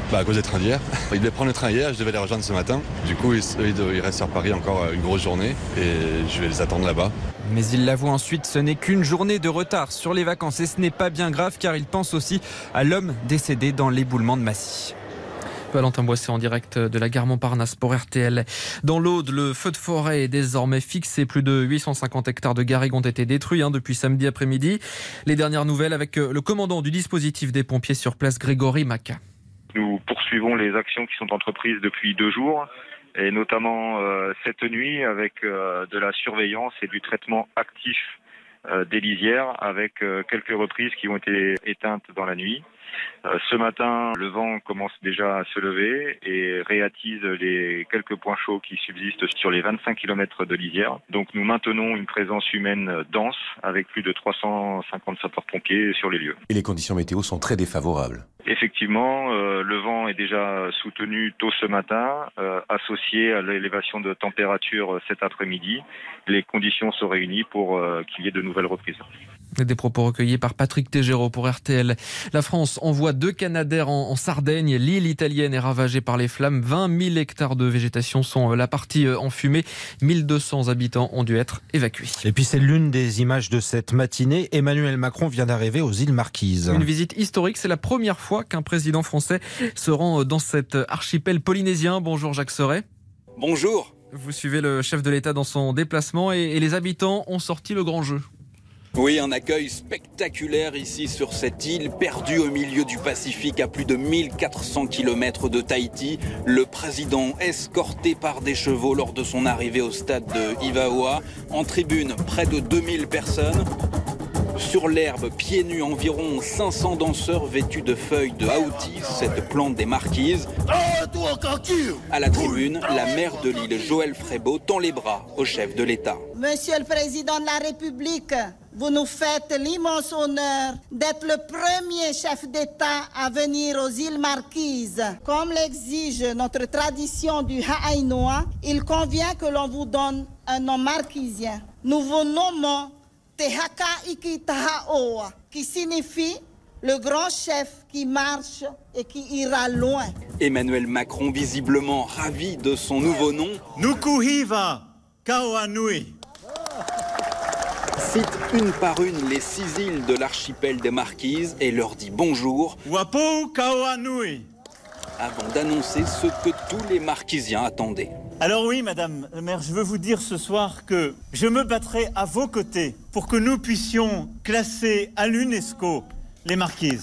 Bah à cause des trains d'hier. Ils devaient prendre le train hier, je devais les rejoindre ce matin. Du coup, ils, ils restent sur Paris encore une grosse journée et je vais les attendre là-bas. Mais il l'avoue ensuite, ce n'est qu'une journée de retard sur les vacances et ce n'est pas bien grave car il pense aussi à l'homme décédé dans l'éboulement de Massy. Valentin Boissé en direct de la gare Montparnasse pour R T L. Dans l'Aude, le feu de forêt est désormais fixé. Plus de huit cent cinquante hectares de garrigues ont été détruits hein, depuis samedi après-midi. Les dernières nouvelles avec le commandant du dispositif des pompiers sur place, Grégory Maca. Nous poursuivons les actions qui sont entreprises depuis deux jours et notamment euh, cette nuit avec euh, de la surveillance et du traitement actif euh, des lisières avec euh, quelques reprises qui ont été éteintes dans la nuit. Euh, ce matin, le vent commence déjà à se lever et réattise les quelques points chauds qui subsistent sur les vingt-cinq kilomètres de lisière. Donc nous maintenons une présence humaine dense avec plus de trois cent cinquante sapeurs-pompiers sur les lieux. Et les conditions météo sont très défavorables. Effectivement, euh, le vent est déjà soutenu tôt ce matin, euh, associé à l'élévation de température cet après-midi. Les conditions sont réunies pour euh, qu'il y ait de nouvelles reprises. Des propos recueillis par Patrick Tégéraud pour R T L. La France envoie deux Canadair en, en Sardaigne. L'île italienne est ravagée par les flammes. vingt mille hectares de végétation sont la partie enfumée. mille deux cents habitants ont dû être évacués. Et puis c'est l'une des images de cette matinée. Emmanuel Macron vient d'arriver aux îles Marquises. Une visite historique. C'est la première fois qu'un président français se rend dans cet archipel polynésien. Bonjour Jacques Serret. Bonjour. Vous suivez le chef de l'État dans son déplacement et, et les habitants ont sorti le grand jeu. Oui, un accueil spectaculaire ici sur cette île, perdue au milieu du Pacifique à plus de mille quatre cents kilomètres de Tahiti. Le président escorté par des chevaux lors de son arrivée au stade de Ivaoa. En tribune, près de deux mille personnes. Sur l'herbe, pieds nus, environ cinq cents danseurs vêtus de feuilles de haouti, cette plante des Marquises. À la tribune, la maire de l'île, Joël Frébault, tend les bras au chef de l'État. Monsieur le Président de la République, vous nous faites l'immense honneur d'être le premier chef d'État à venir aux îles Marquises. Comme l'exige notre tradition du Ha'ainoa, il convient que l'on vous donne un nom marquisien. Nous vous nommons Te Haka Iki Tahaoa, qui signifie le grand chef qui marche et qui ira loin. Emmanuel Macron, visiblement ravi de son nouveau nom. Nukuhiva Kaoanui. Cite une par une les six îles de l'archipel des Marquises et leur dit bonjour. Wapo Kaoanui. Avant d'annoncer ce que tous les Marquisiens attendaient. Alors oui, Madame la maire, je veux vous dire ce soir que je me battrai à vos côtés pour que nous puissions classer à l'UNESCO les Marquises.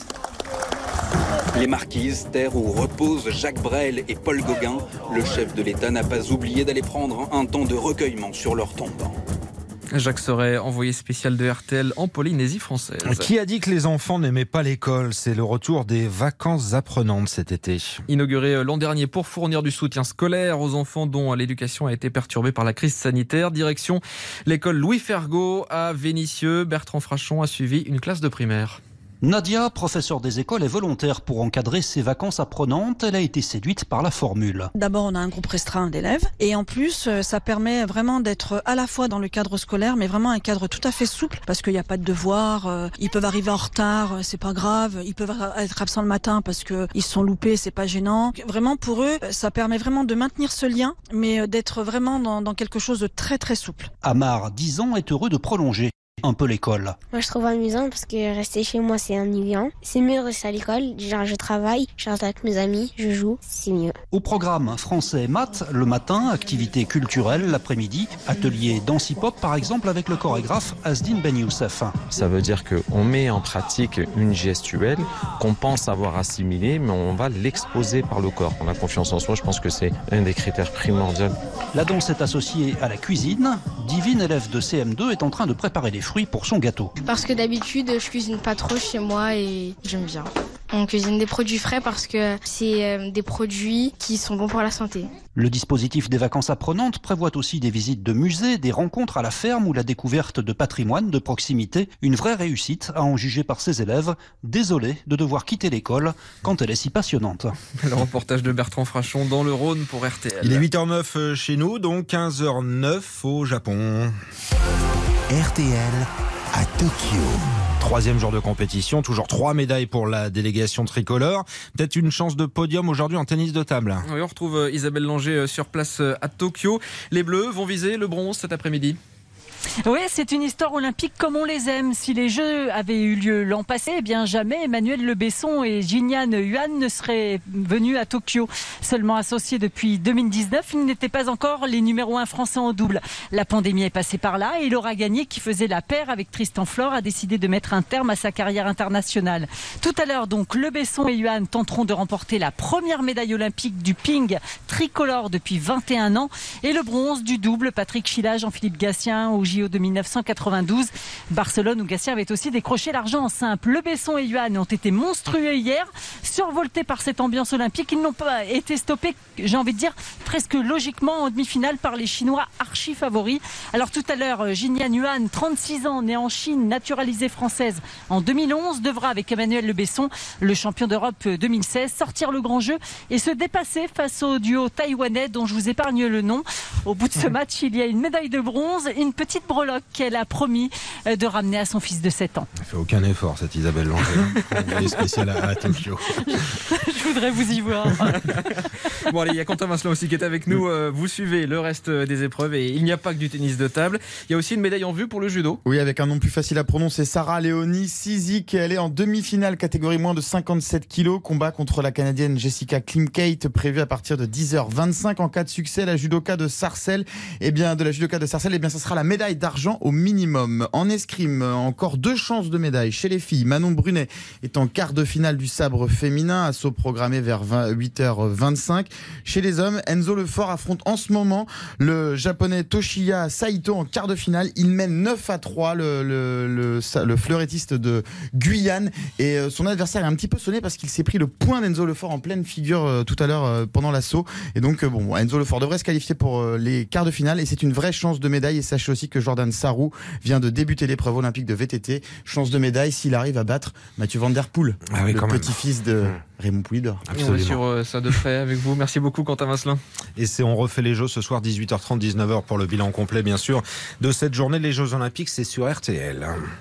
Les Marquises, terre où reposent Jacques Brel et Paul Gauguin, le chef de l'État n'a pas oublié d'aller prendre un temps de recueillement sur leur tombe. Jacques Serret, envoyé spécial de R T L en Polynésie française. Qui a dit que les enfants n'aimaient pas l'école ? C'est le retour des vacances apprenantes cet été. Inauguré l'an dernier pour fournir du soutien scolaire aux enfants dont l'éducation a été perturbée par la crise sanitaire. Direction l'école Louis Fergaud à Vénissieux. Bertrand Frachon a suivi une classe de primaire. Nadia, professeure des écoles, est volontaire pour encadrer ses vacances apprenantes. Elle a été séduite par la formule. D'abord, on a un groupe restreint d'élèves et en plus, ça permet vraiment d'être à la fois dans le cadre scolaire, mais vraiment un cadre tout à fait souple parce qu'il n'y a pas de devoirs. Euh, ils peuvent arriver en retard, c'est pas grave. Ils peuvent être absents le matin parce que ils se sont loupés, c'est pas gênant. Vraiment, pour eux, ça permet vraiment de maintenir ce lien, mais d'être vraiment dans, dans quelque chose de très très souple. Amar, dix ans, est heureux de prolonger un peu l'école. Moi je trouve amusant parce que rester chez moi c'est ennuyant. C'est mieux de rester à l'école, genre je travaille, je reste avec mes amis, je joue, c'est mieux. Au programme français et maths, le matin, activités culturelles, l'après-midi, atelier danse hip-hop par exemple avec le chorégraphe Asdine Ben Youssef. Ça veut dire qu'on met en pratique une gestuelle qu'on pense avoir assimilée, mais on va l'exposer par le corps. On a confiance en soi, je pense que c'est un des critères primordiaux. La danse est associée à la cuisine. Divine, élève de C M deux, est en train de préparer les fruits pour son gâteau. Parce que d'habitude, je cuisine pas trop chez moi et j'aime bien. On cuisine des produits frais parce que c'est des produits qui sont bons pour la santé. Le dispositif des vacances apprenantes prévoit aussi des visites de musées, des rencontres à la ferme ou la découverte de patrimoine de proximité. Une vraie réussite à en juger par ses élèves, désolés de devoir quitter l'école quand elle est si passionnante. Le reportage de Bertrand Frachon dans le Rhône pour R T L. Il est huit heures neuf chez nous, donc quinze heures neuf au Japon. R T L à Tokyo. Troisième jour de compétition, toujours trois médailles pour la délégation tricolore. Peut-être une chance de podium aujourd'hui en tennis de table. Oui, on retrouve Isabelle Langer sur place à Tokyo. Les Bleus vont viser le bronze cet après-midi. Oui, c'est une histoire olympique comme on les aime. Si les Jeux avaient eu lieu l'an passé, eh bien jamais Emmanuel Le Besson et Jingyan Huan ne seraient venus à Tokyo. Seulement associés depuis deux mille dix-neuf, ils n'étaient pas encore les numéros un français en double. La pandémie est passée par là et Laura Gagné, qui faisait la paire avec Tristan Flor, a décidé de mettre un terme à sa carrière internationale. Tout à l'heure, donc, Le Besson et Huan tenteront de remporter la première médaille olympique du ping tricolore depuis vingt et un ans et le bronze du double Patrick Chila, Jean-Philippe Gatien au J O de mille neuf cent quatre-vingt-douze. Barcelone où Gatien avait aussi décroché l'argent en simple. Le Besson et Huan ont été monstrueux hier, survoltés par cette ambiance olympique. Ils n'ont pas été stoppés, j'ai envie de dire, presque logiquement en demi-finale par les Chinois archi favoris. Alors tout à l'heure, Jingyan Huan, trente-six ans, né en Chine, naturalisée française en deux mille onze, devra avec Emmanuel Le Besson, le champion d'Europe deux mille seize, sortir le grand jeu et se dépasser face au duo taïwanais dont je vous épargne le nom. Au bout de ce match, il y a une médaille de bronze, une petite breloque qu'elle a promis de ramener à son fils de sept ans. Elle fait aucun effort, cette Isabelle Langer. Elle est spéciale à, à Tokyo. Je voudrais vous y voir. Bon allez, il y a Quentin Vasselin aussi qui est avec nous. Vous suivez le reste des épreuves et il n'y a pas que du tennis de table. Il y a aussi une médaille en vue pour le judo. Oui, avec un nom plus facile à prononcer, Sarah Léonie Cizik. Elle est en demi-finale catégorie moins de cinquante-sept kilos. Combat contre la Canadienne Jessica Klimkate prévu à partir de dix heures vingt-cinq. En cas de succès, la judoka de Sarcelles, eh bien, de la judoka de Sarcelles, eh bien, ça sera la médaille d'argent au minimum. En escrime, encore deux chances de médaille chez les filles. Manon Brunet est en quart de finale du sabre féminin, assaut programmé vers huit heures vingt-cinq. Chez les hommes, Enzo Lefort affronte en ce moment le japonais Toshiya Saito en quart de finale. Il mène neuf à trois, le, le, le, le fleurettiste de Guyane, et son adversaire est un petit peu sonné parce qu'il s'est pris le point d'Enzo Lefort en pleine figure euh, tout à l'heure euh, pendant l'assaut. Et donc euh, bon, Enzo Lefort devrait se qualifier pour euh, les quarts de finale et c'est une vraie chance de médaille. Et sachez aussi que Jordan Sarrou vient de débuter l'épreuve olympique de V T T. Chance de médaille s'il arrive à battre Mathieu Van Der Poel, ah oui, le petit-fils de Raymond Poulidor. On est sur euh, ça de près avec vous. Merci beaucoup Quentin Vasselin. Et c'est on refait les Jeux ce soir dix-huit heures trente, dix-neuf heures pour le bilan complet bien sûr de cette journée. Les Jeux Olympiques, c'est sur R T L.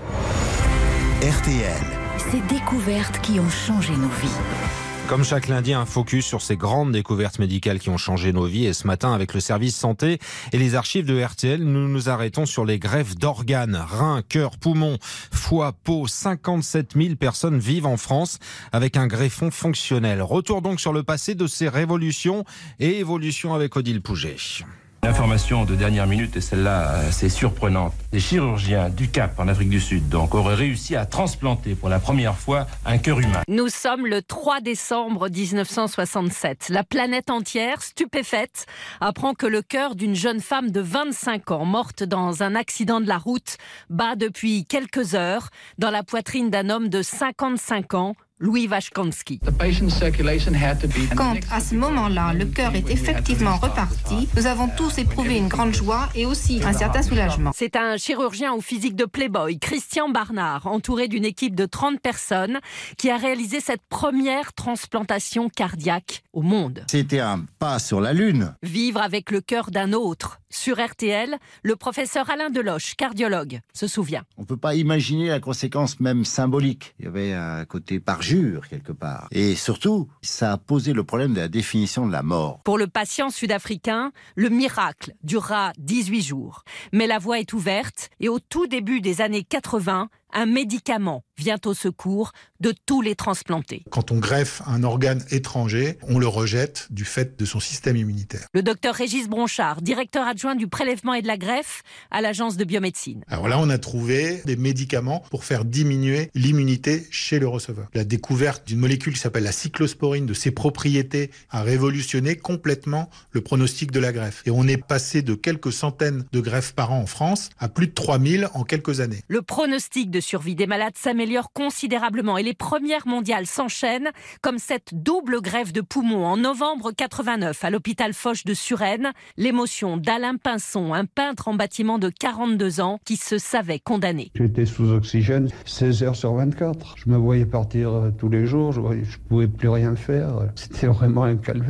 R T L. Ces découvertes qui ont changé nos vies. Comme chaque lundi, un focus sur ces grandes découvertes médicales qui ont changé nos vies. Et ce matin, avec le service santé et les archives de R T L, nous nous arrêtons sur les greffes d'organes. Reins, cœur, poumons, foie, peau. cinquante-sept mille personnes vivent en France avec un greffon fonctionnel. Retour donc sur le passé de ces révolutions et évolutions avec Odile Pouget. L'information de dernière minute est celle-là assez surprenante. Des chirurgiens du Cap en Afrique du Sud donc auraient réussi à transplanter pour la première fois un cœur humain. Nous sommes le trois décembre dix-neuf cent soixante-sept. La planète entière, stupéfaite, apprend que le cœur d'une jeune femme de vingt-cinq ans morte dans un accident de la route bat depuis quelques heures dans la poitrine d'un homme de cinquante-cinq ans. Louis Vachkansky. Quand, à ce moment-là, le cœur est effectivement reparti, nous avons tous éprouvé une grande joie et aussi un certain soulagement. C'est un chirurgien au physique de Playboy, Christian Barnard, entouré d'une équipe de trente personnes, qui a réalisé cette première transplantation cardiaque au monde. C'était un pas sur la Lune. Vivre avec le cœur d'un autre. Sur R T L, le professeur Alain Deloche, cardiologue, se souvient. On ne peut pas imaginer la conséquence même symbolique. Il y avait un côté parjure quelque part. Et surtout, ça a posé le problème de la définition de la mort. Pour le patient sud-africain, le miracle durera dix-huit jours. Mais la voie est ouverte et au tout début des années quatre-vingts, un médicament vient au secours de tous les transplantés. Quand on greffe un organe étranger, on le rejette du fait de son système immunitaire. Le docteur Régis Bronchard, directeur adjoint du prélèvement et de la greffe à l'agence de biomédecine. Alors là, on a trouvé des médicaments pour faire diminuer l'immunité chez le receveur. La découverte d'une molécule qui s'appelle la cyclosporine, de ses propriétés, a révolutionné complètement le pronostic de la greffe. Et on est passé de quelques centaines de greffes par an en France à plus de trois mille en quelques années. Le pronostic de survie des malades s'améliore considérablement et les premières mondiales s'enchaînent, comme cette double greffe de poumon en novembre quatre-vingt-neuf à l'hôpital Foch de Suresnes. L'émotion d'Alain Pinson, un peintre en bâtiment de quarante-deux ans qui se savait condamné. J'étais sous oxygène seize heures sur vingt-quatre. Je me voyais partir tous les jours, je ne pouvais plus rien faire. C'était vraiment un calvaire.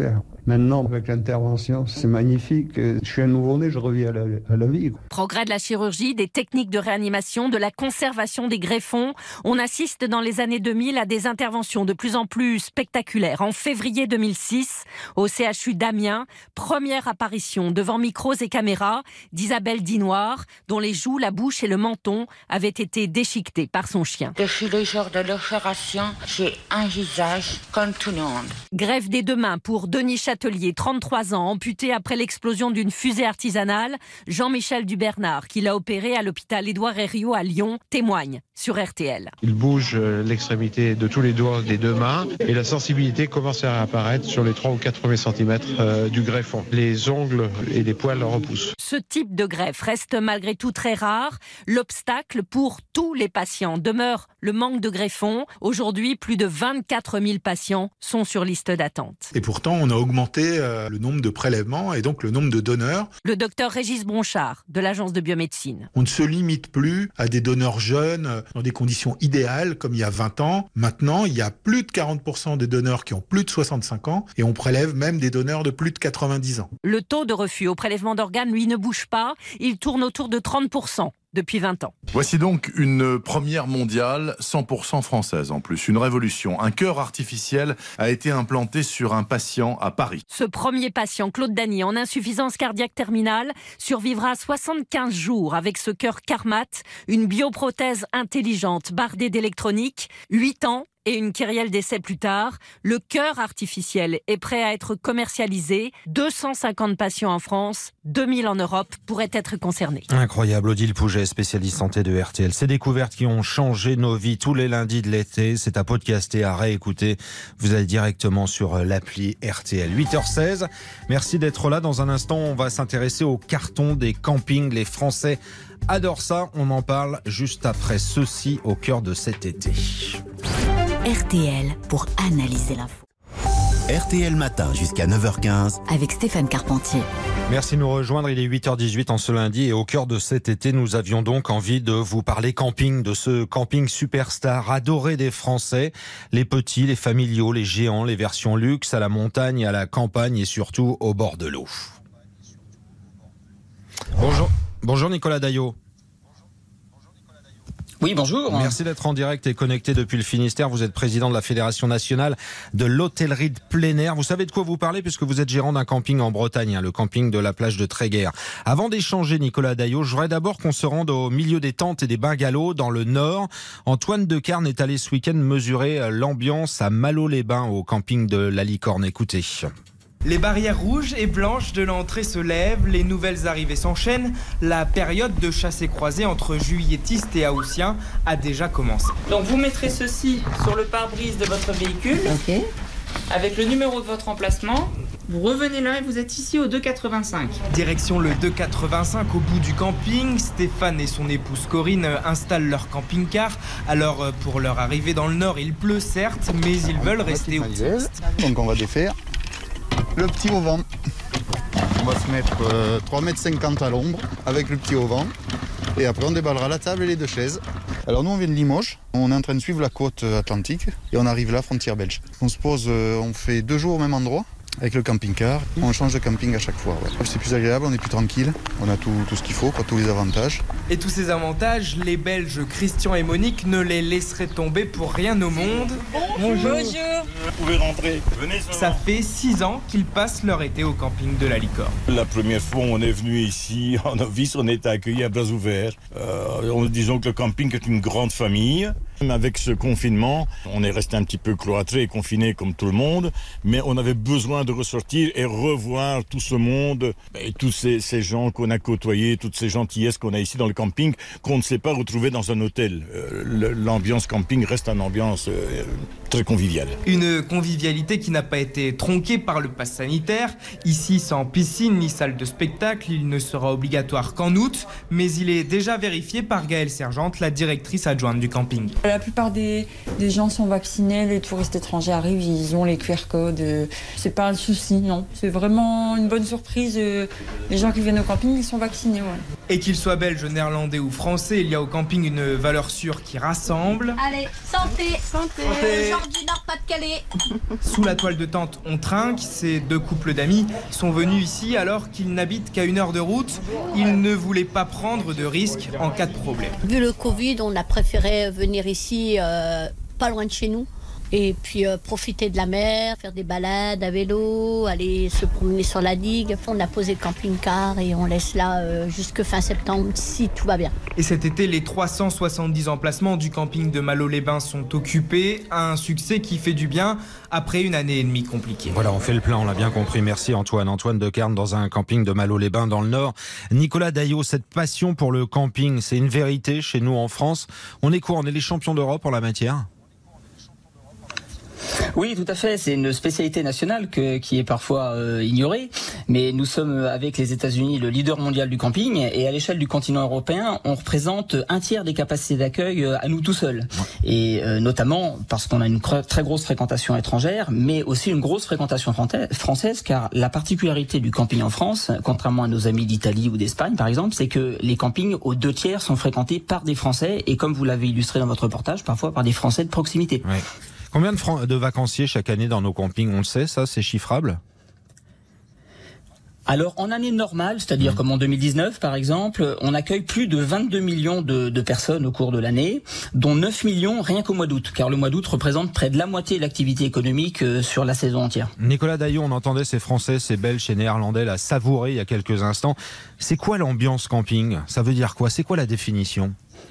Maintenant, avec l'intervention, c'est magnifique. Je suis un nouveau-né, je reviens à la, à la vie. Progrès de la chirurgie, des techniques de réanimation, de la conservation des greffons. On assiste dans les années deux mille à des interventions de plus en plus spectaculaires. En février deux mille six, au C H U d'Amiens, première apparition devant micros et caméras d'Isabelle Dinoir, dont les joues, la bouche et le menton avaient été déchiquetés par son chien. Depuis le jour de l'opération, j'ai un visage comme tout le monde. Greffe des deux mains pour Denis Châtelier, trente-trois ans, amputé après l'explosion d'une fusée artisanale. Jean-Michel Dubernard, qui l'a opéré à l'hôpital Édouard Herriot à Lyon, témoigne sur R T L. Il bouge l'extrémité de tous les doigts des deux mains et la sensibilité commence à apparaître sur les trois ou quatre premiers centimètres euh, du greffon. Les ongles et les poils repoussent. Ce type de greffe reste malgré tout très rare. L'obstacle pour tous les patients demeure le manque de greffons. Aujourd'hui, plus de vingt-quatre mille patients sont sur liste d'attente. Et pourtant, on a augmenté euh, le nombre de prélèvements et donc le nombre de donneurs. Le docteur Régis Bronchard, de l'agence de biomédecine. On ne se limite plus à des donneurs jeunes dans des conditions idéales comme il y a vingt ans. Maintenant, il y a plus de quarante pour cent des donneurs qui ont plus de soixante-cinq ans et on prélève même des donneurs de plus de quatre-vingt-dix ans. Le taux de refus au prélèvement d'organes, lui, ne bouge pas. Il tourne autour de trente pour cent. Depuis vingt ans. Voici donc une première mondiale cent pour cent française en plus, une révolution. Un cœur artificiel a été implanté sur un patient à Paris. Ce premier patient, Claude Dany, en insuffisance cardiaque terminale, survivra soixante-quinze jours avec ce cœur Carmat, une bioprothèse intelligente bardée d'électronique, huit ans. Et une kyrielle d'essai plus tard, le cœur artificiel est prêt à être commercialisé. deux cent cinquante patients en France, deux mille en Europe pourraient être concernés. Incroyable, Odile Pouget, spécialiste santé de R T L. Ces découvertes qui ont changé nos vies tous les lundis de l'été, c'est à podcaster, à réécouter. Vous allez directement sur l'appli R T L. huit heures seize, merci d'être là. Dans un instant, on va s'intéresser au carton des campings. Les Français adorent ça. On en parle juste après ceci au cœur de cet été. R T L pour analyser l'info. R T L matin jusqu'à neuf heures quinze avec Stéphane Carpentier. Merci de nous rejoindre, il est huit heures dix-huit en ce lundi et au cœur de cet été, nous avions donc envie de vous parler camping, de ce camping superstar adoré des Français, les petits, les familiaux, les géants, les versions luxe, à la montagne, à la campagne et surtout au bord de l'eau. Bonjour, bonjour Nicolas Daillot. Oui, bonjour. Merci d'être en direct et connecté depuis le Finistère. Vous êtes président de la Fédération nationale de l'hôtellerie de plein air. Vous savez de quoi vous parlez puisque vous êtes gérant d'un camping en Bretagne, hein, le camping de la plage de Tréguer. Avant d'échanger, Nicolas Daillot, je voudrais d'abord qu'on se rende au milieu des tentes et des bungalows dans le Nord. Antoine Decarne est allé ce week-end mesurer l'ambiance à Malo-les-Bains au camping de la Licorne. Écoutez. Les barrières rouges et blanches de l'entrée se lèvent, les nouvelles arrivées s'enchaînent. La période de chassé-croisé entre juilletistes et haussiens a déjà commencé. Donc vous mettrez ceci sur le pare-brise de votre véhicule, okay, avec le numéro de votre emplacement. Vous revenez là et vous êtes ici au deux quatre-vingt-cinq. Direction le deux quatre-vingt-cinq au bout du camping. Stéphane et son épouse Corinne installent leur camping-car. Alors pour leur arrivée dans le Nord, il pleut certes, mais ils veulent rester optimistes. Donc on va défaire le petit auvent. On va se mettre euh, trois mètres cinquante à l'ombre avec le petit auvent. Et après on déballera la table et les deux chaises. Alors nous on vient de Limoges, on est en train de suivre la côte atlantique et on arrive là, frontière belge. On se pose, euh, on fait deux jours au même endroit avec le camping-car. On change de camping à chaque fois. Ouais. C'est plus agréable, on est plus tranquille, on a tout, tout ce qu'il faut, quoi, tous les avantages. Et tous ces avantages, les Belges Christian et Monique ne les laisseraient tomber pour rien au monde. Bonjour. Bonjour. Vous pouvez rentrer. Venez seulement. Ça fait six ans qu'ils passent leur été au camping de la Licorne. La première fois, on est venu ici en novice, on était accueillis à bras ouverts. Euh, disons que le camping est une grande famille. Avec ce confinement, on est resté un petit peu cloîtré et confiné comme tout le monde, mais on avait besoin de ressortir et revoir tout ce monde, et tous ces, ces gens qu'on a côtoyés, toutes ces gentillesses qu'on a ici dans le camping, qu'on ne sait pas retrouver dans un hôtel. Euh, l'ambiance camping reste une ambiance euh, très conviviale. Une convivialité qui n'a pas été tronquée par le pass sanitaire. Ici, sans piscine ni salle de spectacle, il ne sera obligatoire qu'en août, mais il est déjà vérifié par Gaëlle Sergente, la directrice adjointe du camping. La plupart des, des gens sont vaccinés, les touristes étrangers arrivent, ils ont les Q R codes. Euh, c'est pas un souci, non. C'est vraiment une bonne surprise. Euh, les gens qui viennent au camping, ils sont vaccinés. Ouais. Et qu'ils soient belges, néerlandais ou français, il y a au camping une valeur sûre qui rassemble. Allez, santé, santé. Santé. Aujourd'hui, n'en Nord-Pas-de-Calais. Sous la toile de tente, on trinque. Ces deux couples d'amis sont venus ici alors qu'ils n'habitent qu'à une heure de route. Ils ne voulaient pas prendre de risques en cas de problème. Vu le Covid, on a préféré venir ici, euh, pas loin de chez nous. Et puis euh, profiter de la mer, faire des balades à vélo, aller se promener sur la digue. On a posé le camping-car et on laisse là euh, jusque fin septembre si tout va bien. Et cet été, les trois cent soixante-dix emplacements du camping de Malo-les-Bains sont occupés. Un succès qui fait du bien après une année et demie compliquée. Voilà, on fait le plein, on l'a bien compris. Merci Antoine. Antoine de Carnes dans un camping de Malo-les-Bains dans le Nord. Nicolas Daillot, cette passion pour le camping, c'est une vérité chez nous en France. On est quoi ? On est les champions d'Europe en la matière ? Oui, tout à fait. C'est une spécialité nationale que, qui est parfois euh, ignorée. Mais nous sommes, avec les États-Unis, le leader mondial du camping. Et à l'échelle du continent européen, on représente un tiers des capacités d'accueil à nous tout seuls. Et euh, notamment parce qu'on a une cre- très grosse fréquentation étrangère, mais aussi une grosse fréquentation française. Car la particularité du camping en France, contrairement à nos amis d'Italie ou d'Espagne, par exemple, c'est que les campings aux deux tiers sont fréquentés par des Français. Et comme vous l'avez illustré dans votre reportage, parfois par des Français de proximité. Ouais. Combien de, fran- de vacanciers chaque année dans nos campings ? On le sait, ça, c'est chiffrable ? Alors, en année normale, c'est-à-dire mmh. comme en deux mille dix-neuf, par exemple, on accueille plus de vingt-deux millions de, de personnes au cours de l'année, dont neuf millions rien qu'au mois d'août, car le mois d'août représente près de la moitié de l'activité économique euh, sur la saison entière. Nicolas Daillot, on entendait ces Français, ces Belges, ces Néerlandais la savourer il y a quelques instants. C'est quoi l'ambiance camping ? Ça veut dire quoi ? C'est quoi la définition ?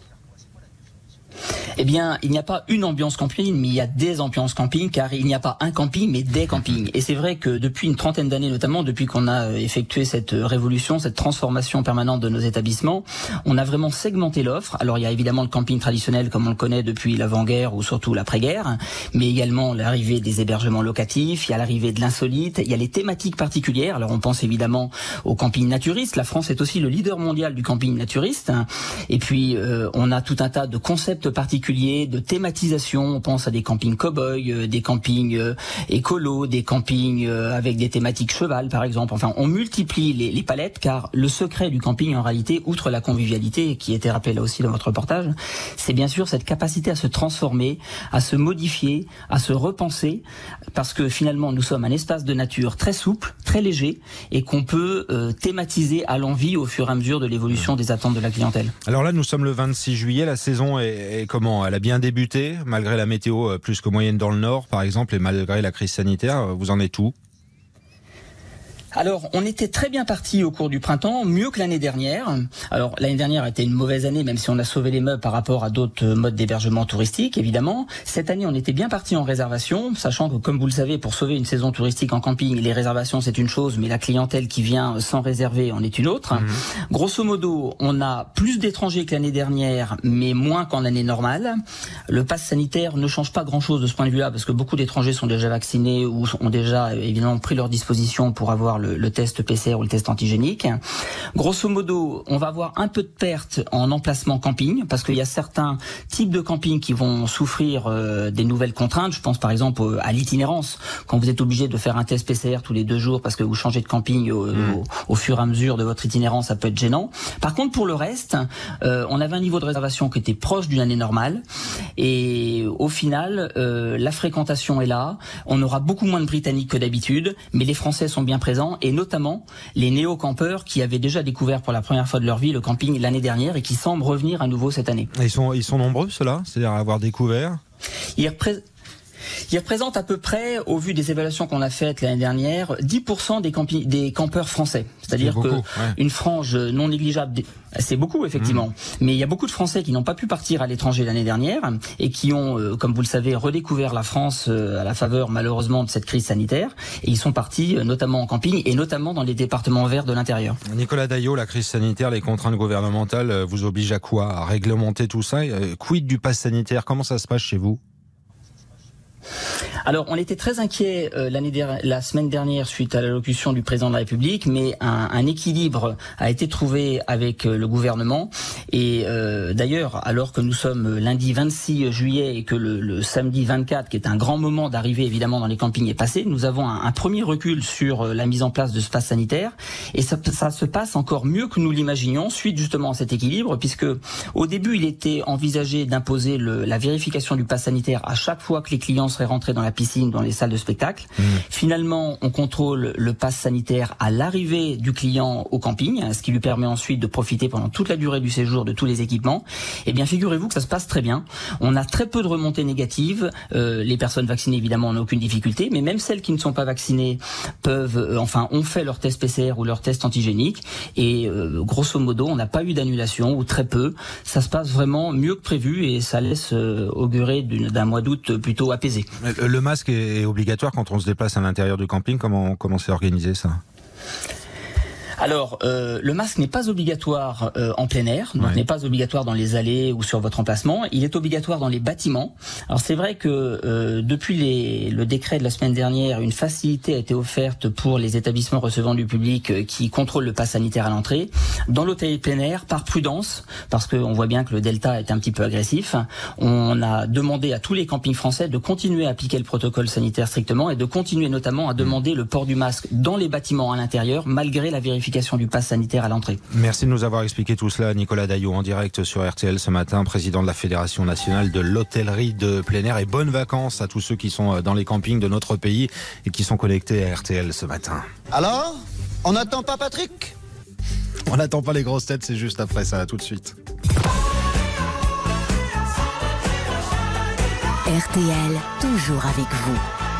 Eh bien, il n'y a pas une ambiance camping, mais il y a des ambiances camping, car il n'y a pas un camping, mais des campings. Et c'est vrai que depuis une trentaine d'années, notamment depuis qu'on a effectué cette révolution, cette transformation permanente de nos établissements, on a vraiment segmenté l'offre. Alors, il y a évidemment le camping traditionnel, comme on le connaît depuis l'avant-guerre ou surtout l'après-guerre, mais également l'arrivée des hébergements locatifs, il y a l'arrivée de l'insolite, il y a les thématiques particulières. Alors, on pense évidemment au camping naturiste. La France est aussi le leader mondial du camping naturiste. Et puis, euh, on a tout un tas de concepts particuliers, de thématisation. On pense à des campings cow-boys, euh, des campings euh, écolos, des campings euh, avec des thématiques cheval, par exemple. Enfin, on multiplie les, les palettes, car le secret du camping, en réalité, outre la convivialité, qui était rappelée là aussi dans votre reportage, c'est bien sûr cette capacité à se transformer, à se modifier, à se repenser, parce que finalement, nous sommes un espace de nature très souple, très léger, et qu'on peut euh, thématiser à l'envi au fur et à mesure de l'évolution des attentes de la clientèle. Alors là, nous sommes le vingt-six juillet, la saison est, est comment ? Elle a bien débuté, malgré la météo plus que moyenne dans le Nord, par exemple, et malgré la crise sanitaire. Vous en êtes où ? Alors, on était très bien parti au cours du printemps, mieux que l'année dernière. Alors, l'année dernière a été une mauvaise année, même si on a sauvé les meubles par rapport à d'autres modes d'hébergement touristique, évidemment. Cette année, on était bien parti en réservation, sachant que, comme vous le savez, pour sauver une saison touristique en camping, les réservations, c'est une chose, mais la clientèle qui vient sans réserver en est une autre. Mmh. Grosso modo, on a plus d'étrangers que l'année dernière, mais moins qu'en année normale. Le pass sanitaire ne change pas grand-chose de ce point de vue-là, parce que beaucoup d'étrangers sont déjà vaccinés ou ont déjà, évidemment, pris leur disposition pour avoir le Le, le test P C R ou le test antigénique. Grosso modo, on va avoir un peu de perte en emplacement camping, parce qu'il y a certains types de camping qui vont souffrir euh, des nouvelles contraintes. Je pense par exemple à l'itinérance. Quand vous êtes obligé de faire un test P C R tous les deux jours parce que vous changez de camping au, mmh. au, au fur et à mesure de votre itinérance, ça peut être gênant. Par contre, pour le reste, euh, on avait un niveau de réservation qui était proche d'une année normale, et au final, euh, la fréquentation est là. On aura beaucoup moins de Britanniques que d'habitude, mais les Français sont bien présents, et notamment les néo-campeurs qui avaient déjà découvert pour la première fois de leur vie le camping l'année dernière et qui semblent revenir à nouveau cette année. Ils sont, ils sont nombreux, ceux-là, c'est-à-dire à avoir découvert ? Ils repré- Il représente à peu près, au vu des évaluations qu'on a faites l'année dernière, dix pour cent des, campi- des campeurs français. C'est-à-dire que ouais. une frange non négligeable, des... c'est beaucoup effectivement, mmh. mais il y a beaucoup de Français qui n'ont pas pu partir à l'étranger l'année dernière et qui ont, euh, comme vous le savez, redécouvert la France euh, à la faveur malheureusement de cette crise sanitaire, et ils sont partis euh, notamment en camping et notamment dans les départements verts de l'intérieur. Nicolas Daillot, la crise sanitaire, les contraintes gouvernementales euh, vous obligent à quoi ? À réglementer tout ça ? euh, Quid du pass sanitaire ? Comment ça se passe chez vous ? Alors, on était très inquiets euh, l'année der- la semaine dernière suite à l'allocution du président de la République, mais un, un équilibre a été trouvé avec euh, le gouvernement. Et euh, d'ailleurs, alors que nous sommes lundi vingt-six juillet et que le, le samedi vingt-quatre, qui est un grand moment d'arrivée évidemment dans les campings, est passé, nous avons un, un premier recul sur euh, la mise en place de ce pass sanitaire. Et ça, ça se passe encore mieux que nous l'imaginions, suite justement à cet équilibre, puisque au début, il était envisagé d'imposer le, la vérification du pass sanitaire à chaque fois que les clients seraient rentrés dans la piscine, dans les salles de spectacle. Mmh. Finalement, on contrôle le pass sanitaire à l'arrivée du client au camping, ce qui lui permet ensuite de profiter pendant toute la durée du séjour de tous les équipements. Eh bien, figurez-vous que ça se passe très bien. On a très peu de remontées négatives. Euh, les personnes vaccinées, évidemment, n'ont aucune difficulté, mais même celles qui ne sont pas vaccinées peuvent, euh, enfin, ont fait leur test P C R ou leur test antigénique. Et euh, grosso modo, on n'a pas eu d'annulation ou très peu. Ça se passe vraiment mieux que prévu et ça laisse euh, augurer d'une, d'un mois d'août plutôt apaisé. Le masque est obligatoire quand on se déplace à l'intérieur du camping. Comment, comment c'est organisé ça ? Alors, euh, le masque n'est pas obligatoire euh, en plein air, donc ouais. n'est pas obligatoire dans les allées ou sur votre emplacement. Il est obligatoire dans les bâtiments. Alors, c'est vrai que euh, depuis les, le décret de la semaine dernière, une facilité a été offerte pour les établissements recevant du public euh, qui contrôlent le pass sanitaire à l'entrée. Dans l'hôtel plein air, par prudence, parce qu'on voit bien que le Delta est un petit peu agressif, on a demandé à tous les campings français de continuer à appliquer le protocole sanitaire strictement et de continuer notamment à demander le port du masque dans les bâtiments à l'intérieur, malgré la vérification du pass sanitaire à l'entrée. Merci de nous avoir expliqué tout cela. Nicolas Daillot en direct sur R T L ce matin, président de la Fédération nationale de l'hôtellerie de plein air, et bonnes vacances à tous ceux qui sont dans les campings de notre pays et qui sont connectés à R T L ce matin. Alors, on n'attend pas Patrick ? On n'attend pas les grosses têtes, c'est juste après ça, tout de suite. R T L, toujours avec vous.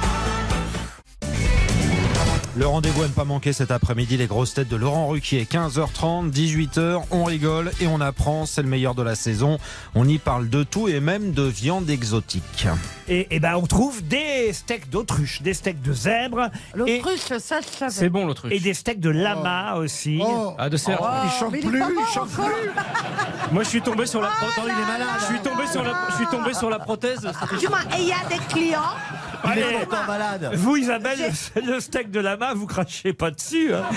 Le rendez-vous à ne pas manquer cet après-midi, les grosses têtes de Laurent Ruquier, quinze heures trente, dix-huit heures, on rigole et on apprend, c'est le meilleur de la saison. On y parle de tout et même de viande exotique. Et, et ben on trouve des steaks d'autruche, des steaks de zèbre. L'autruche, et... ça je savais. C'est bon l'autruche. Et des steaks de lama oh. aussi. Oh. Ah, de cerf. Oh. Il chante plus, il chante plus. Moi je suis tombé sur la prothèse. Oh, il est malade. Je suis tombé sur la, je suis tombé sur la prothèse. Et il y a des clients. Il est pourtant malade. Vous Isabelle, le steak de lama, vous crachez pas dessus. Hein.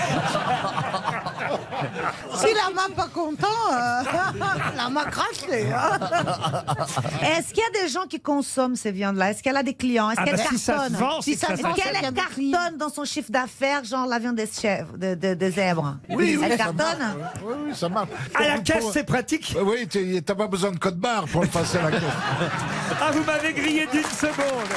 Si lama pas content, euh, lama craché. Hein. Est-ce qu'il y a des gens qui consomment ces viandes-là? Est-ce qu'elle a des clients? Est-ce ah qu'elle bah cartonne? si ça se vend, si ça ça Est-ce qu'elle cartonne dans son chiffre d'affaires, genre la viande des chèvres, de, de, de zèbre? Oui, oui, elle ça cartonne. marche. Oui, oui, ça marche. À la caisse, c'est pratique. Oui, t'as pas besoin de code barre pour le passer à la caisse. Ah, vous m'avez grillé d'une seconde.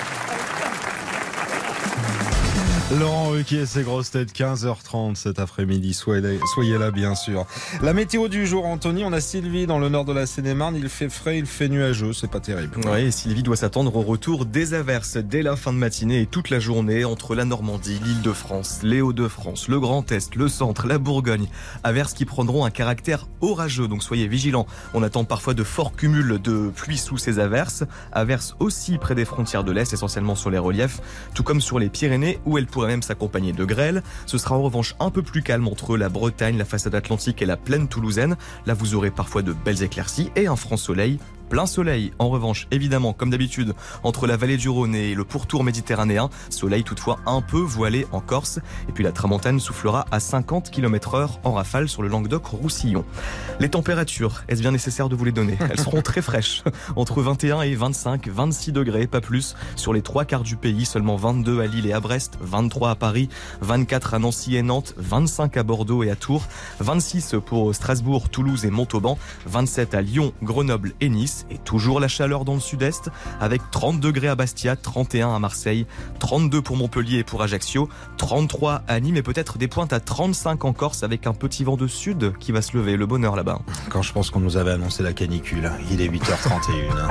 Laurent Ruquier, ses grosses têtes, quinze heures trente cet après-midi. Soyez, soyez là, bien sûr. La météo du jour, Anthony, on a Sylvie dans le nord de la Seine-et-Marne. Il fait frais, il fait nuageux, c'est pas terrible. Oui, et Sylvie doit s'attendre au retour des averses dès la fin de matinée et toute la journée entre la Normandie, l'Île-de-France, les Hauts-de-France, le Grand Est, le Centre, la Bourgogne. Averses qui prendront un caractère orageux, donc soyez vigilants. On attend parfois de forts cumuls de pluie sous ces averses. Averses aussi près des frontières de l'Est, essentiellement sur les reliefs, tout comme sur les Pyrénées où elles pourraient même s'accompagner de grêle. Ce sera en revanche un peu plus calme entre la Bretagne, la façade atlantique et la plaine toulousaine. Là, vous aurez parfois de belles éclaircies et un franc soleil. Plein soleil, en revanche, évidemment, comme d'habitude, entre la vallée du Rhône et le pourtour méditerranéen. Soleil toutefois un peu voilé en Corse. Et puis la tramontane soufflera à cinquante kilomètres heure en rafale sur le Languedoc-Roussillon. Les températures, est-ce bien nécessaire de vous les donner? Elles seront très fraîches, entre vingt et un et vingt-cinq, vingt-six degrés, pas plus. Sur les trois quarts du pays, seulement vingt-deux à Lille et à Brest, vingt-trois à Paris, vingt-quatre à Nancy et Nantes, vingt-cinq à Bordeaux et à Tours, vingt-six pour Strasbourg, Toulouse et Montauban, vingt-sept à Lyon, Grenoble et Nice. Et toujours la chaleur dans le sud-est, avec trente degrés à Bastia, trente et un à Marseille, trente-deux pour Montpellier et pour Ajaccio, trente-trois à Nîmes et peut-être des pointes à trente-cinq en Corse avec un petit vent de sud qui va se lever. Le bonheur là-bas. Quand je pense qu'on nous avait annoncé la canicule, il est huit heures trente et une.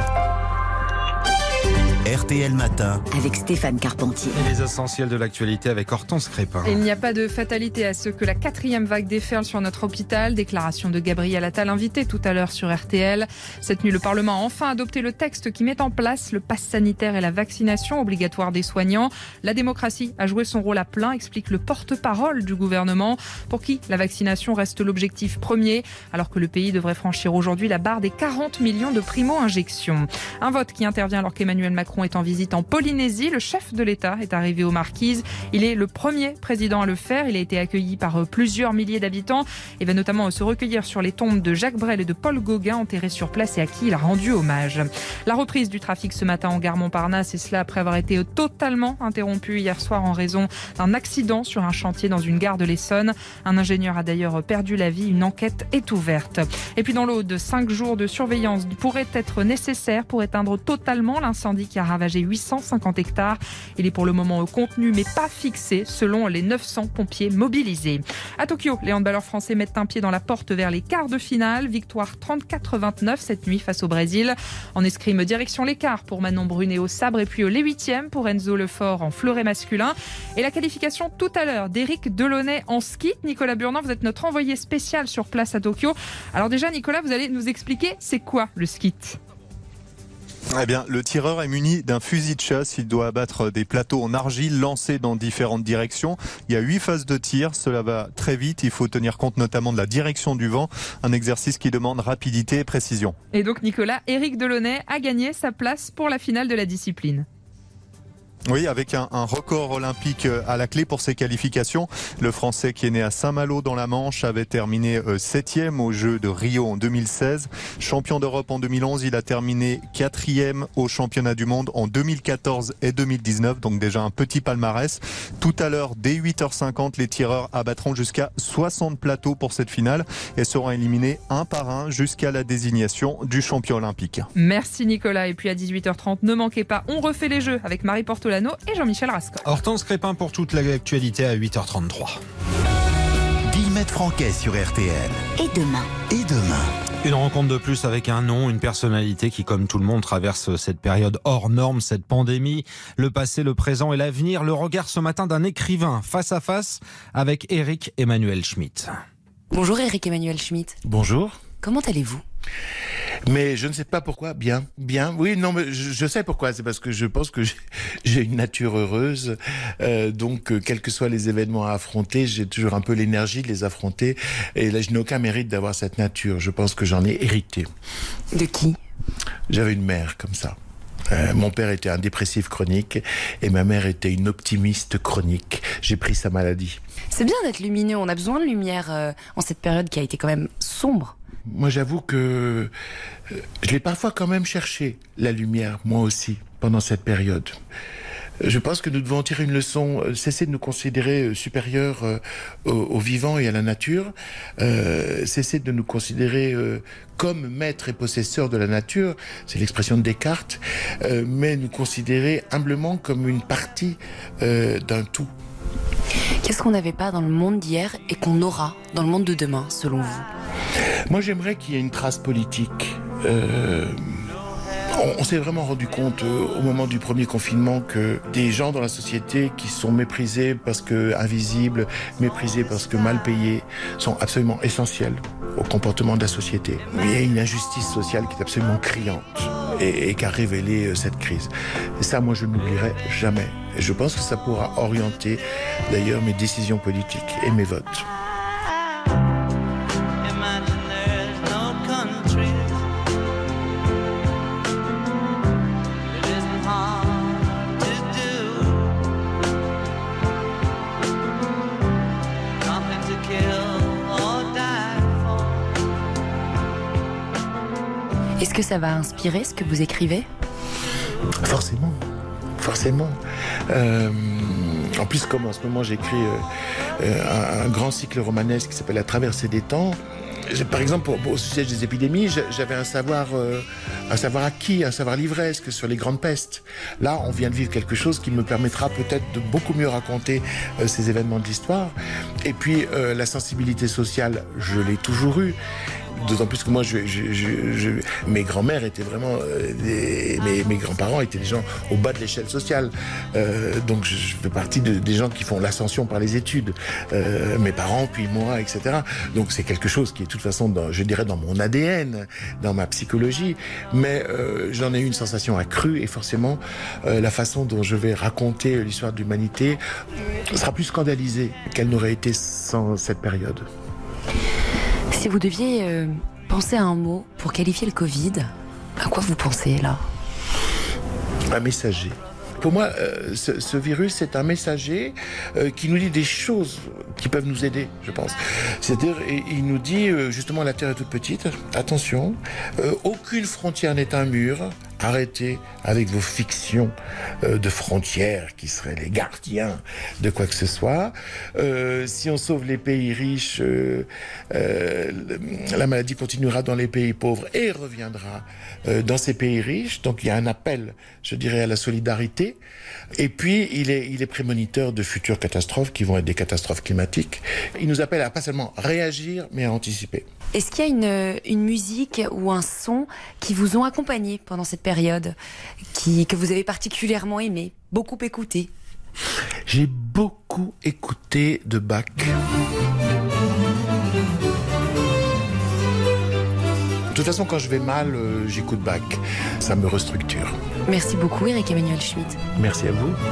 R T L Matin avec Stéphane Carpentier. Et les essentiels de l'actualité avec Hortense Crépin. Il n'y a pas de fatalité à ce que la quatrième vague déferle sur notre hôpital. Déclaration de Gabriel Attal, invité tout à l'heure sur R T L. Cette nuit, le Parlement a enfin adopté le texte qui met en place le pass sanitaire et la vaccination obligatoire des soignants. La démocratie a joué son rôle à plein, explique le porte-parole du gouvernement, pour qui la vaccination reste l'objectif premier, alors que le pays devrait franchir aujourd'hui la barre des quarante millions de primo-injections. Un vote qui intervient alors qu'Emmanuel Macron Macron est en visite en Polynésie. Le chef de l'État est arrivé aux Marquises. Il est le premier président à le faire. Il a été accueilli par plusieurs milliers d'habitants et va notamment se recueillir sur les tombes de Jacques Brel et de Paul Gauguin, enterrés sur place et à qui il a rendu hommage. La reprise du trafic ce matin en gare Montparnasse, et cela après avoir été totalement interrompu hier soir en raison d'un accident sur un chantier dans une gare de l'Essonne. Un ingénieur a d'ailleurs perdu la vie. Une enquête est ouverte. Et puis dans l'Aude, cinq jours de surveillance pourraient être nécessaires pour éteindre totalement l'incendie qui a ravagé huit cent cinquante hectares. Il est pour le moment contenu mais pas fixé selon les neuf cents pompiers mobilisés. À Tokyo, les handballeurs français mettent un pied dans la porte vers les quarts de finale. Victoire trente-quatre à vingt-neuf cette nuit face au Brésil. En escrime, direction les quarts pour Manon Brunet au sabre et puis les huitièmes pour Enzo Lefort en fleuret masculin. Et la qualification tout à l'heure d'Éric Delaunay en ski. Nicolas Burnand, vous êtes notre envoyé spécial sur place à Tokyo. Alors déjà, Nicolas, vous allez nous expliquer c'est quoi le ski? Eh bien, le tireur est muni d'un fusil de chasse. Il doit abattre des plateaux en argile lancés dans différentes directions. Il y a huit phases de tir. Cela va très vite. Il faut tenir compte notamment de la direction du vent. Un exercice qui demande rapidité et précision. Et donc, Nicolas, Éric Delaunay a gagné sa place pour la finale de la discipline. Oui, avec un, un record olympique à la clé pour ses qualifications. Le Français qui est né à Saint-Malo dans la Manche avait terminé septième aux Jeux de Rio en deux mille seize. Champion d'Europe en deux mille onze, il a terminé quatrième au championnat du monde en deux mille quatorze et deux mille dix-neuf. Donc déjà un petit palmarès. Tout à l'heure, dès huit heures cinquante, les tireurs abattront jusqu'à soixante plateaux pour cette finale et seront éliminés un par un jusqu'à la désignation du champion olympique. Merci Nicolas. Et puis à dix-huit heures trente, ne manquez pas, on refait les Jeux avec Marie Portolano et Jean-Michel Rascol. Hortense Crépin pour toute l'actualité à huit heures trente-trois. Guillemette Franquet sur R T L. Et demain Et demain Une rencontre de plus avec un nom, une personnalité qui, comme tout le monde, traverse cette période hors norme, cette pandémie. Le passé, le présent et l'avenir. Le regard ce matin d'un écrivain face à face avec Éric Emmanuel Schmitt. Bonjour Éric Emmanuel Schmitt. Bonjour. Comment allez-vous ? Mais je ne sais pas pourquoi. Bien, bien. Oui, non, mais je, je sais pourquoi. C'est parce que je pense que j'ai, j'ai une nature heureuse. Euh, donc, euh, quels que soient les événements à affronter, j'ai toujours un peu l'énergie de les affronter. Et là, je n'ai aucun mérite d'avoir cette nature. Je pense que j'en ai hérité. De qui ? J'avais une mère comme ça. Euh, mon père était un dépressif chronique et ma mère était une optimiste chronique. J'ai pris sa maladie. C'est bien d'être lumineux. On a besoin de lumière euh, en cette période qui a été quand même sombre. Moi, j'avoue que euh, je l'ai parfois quand même cherché, la lumière, moi aussi, pendant cette période. Je pense que nous devons en tirer une leçon, euh, cesser de nous considérer euh, supérieurs euh, aux, aux vivants et à la nature, euh, cesser de nous considérer euh, comme maîtres et possesseurs de la nature, c'est l'expression de Descartes, euh, mais nous considérer humblement comme une partie euh, d'un tout. Qu'est-ce qu'on n'avait pas dans le monde d'hier et qu'on aura dans le monde de demain, selon vous ? Moi, j'aimerais qu'il y ait une trace politique. Euh, on, on s'est vraiment rendu compte euh, au moment du premier confinement que des gens dans la société qui sont méprisés parce que invisibles, méprisés parce que mal payés, sont absolument essentiels au comportement de la société. Il y a une injustice sociale qui est absolument criante et, et qui a révélé euh, cette crise. Et ça, moi, je ne l'oublierai jamais. Et je pense que ça pourra orienter d'ailleurs mes décisions politiques et mes votes. Est-ce que ça va inspirer ce que vous écrivez ? Forcément, forcément. Euh, en plus, comme en ce moment j'écris euh, un, un grand cycle romanesque qui s'appelle La traversée des temps, par exemple, pour, pour, au sujet des épidémies, j'avais un savoir, euh, un savoir acquis, un savoir livresque sur les grandes pestes. Là, on vient de vivre quelque chose qui me permettra peut-être de beaucoup mieux raconter euh, ces événements de l'histoire. Et puis, euh, la sensibilité sociale, je l'ai toujours eue. D'autant plus que moi, je, je, je, je, mes grands-mères étaient vraiment, euh, des, mes, mes grands-parents étaient des gens au bas de l'échelle sociale. Euh, donc, je, je fais partie de, des gens qui font l'ascension par les études. Euh, mes parents, puis moi, et cetera. Donc, c'est quelque chose qui est de toute façon, dans, je dirais, dans mon A D N, dans ma psychologie. Mais euh, j'en ai eu une sensation accrue et forcément, euh, la façon dont je vais raconter l'histoire de l'humanité sera plus scandalisée qu'elle n'aurait été sans cette période. Si vous deviez euh, penser à un mot pour qualifier le Covid, à quoi vous pensez là ? un messager. Pour moi, euh, ce, ce virus, c'est un messager euh, qui nous dit des choses qui peuvent nous aider, je pense. C'est-à-dire, il nous dit, euh, justement, la Terre est toute petite, attention, euh, aucune frontière n'est un mur, arrêtez avec vos fictions euh, de frontières qui seraient les gardiens de quoi que ce soit. Euh, si on sauve les pays riches, euh, euh, la maladie continuera dans les pays pauvres et reviendra euh, dans ces pays riches. Donc il y a un appel, je dirais, à la solidarité. Et puis il est, il est prémoniteur de futures catastrophes qui vont être des catastrophes climatiques. Il nous appelle à pas seulement réagir, mais à anticiper. Est-ce qu'il y a une, une musique ou un son qui vous ont accompagné pendant cette période, qui, que vous avez particulièrement aimé, beaucoup écouté? J'ai beaucoup écouté de Bach. De toute façon, quand je vais mal, euh, j'écoute Bach. Ça me restructure. Merci beaucoup, Éric Emmanuel Schmitt. Merci à vous.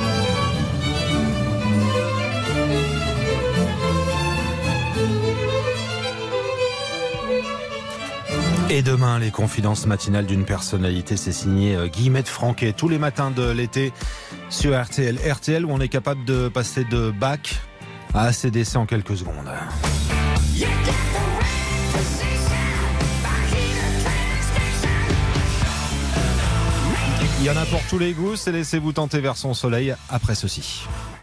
Et demain, les confidences matinales d'une personnalité, c'est signé Guillemette Franquet. Tous les matins de l'été sur R T L. R T L où on est capable de passer de Bach à A C D C en quelques secondes. Il y en a pour tous les goûts, c'est laissez-vous tenter vers son soleil après ceci.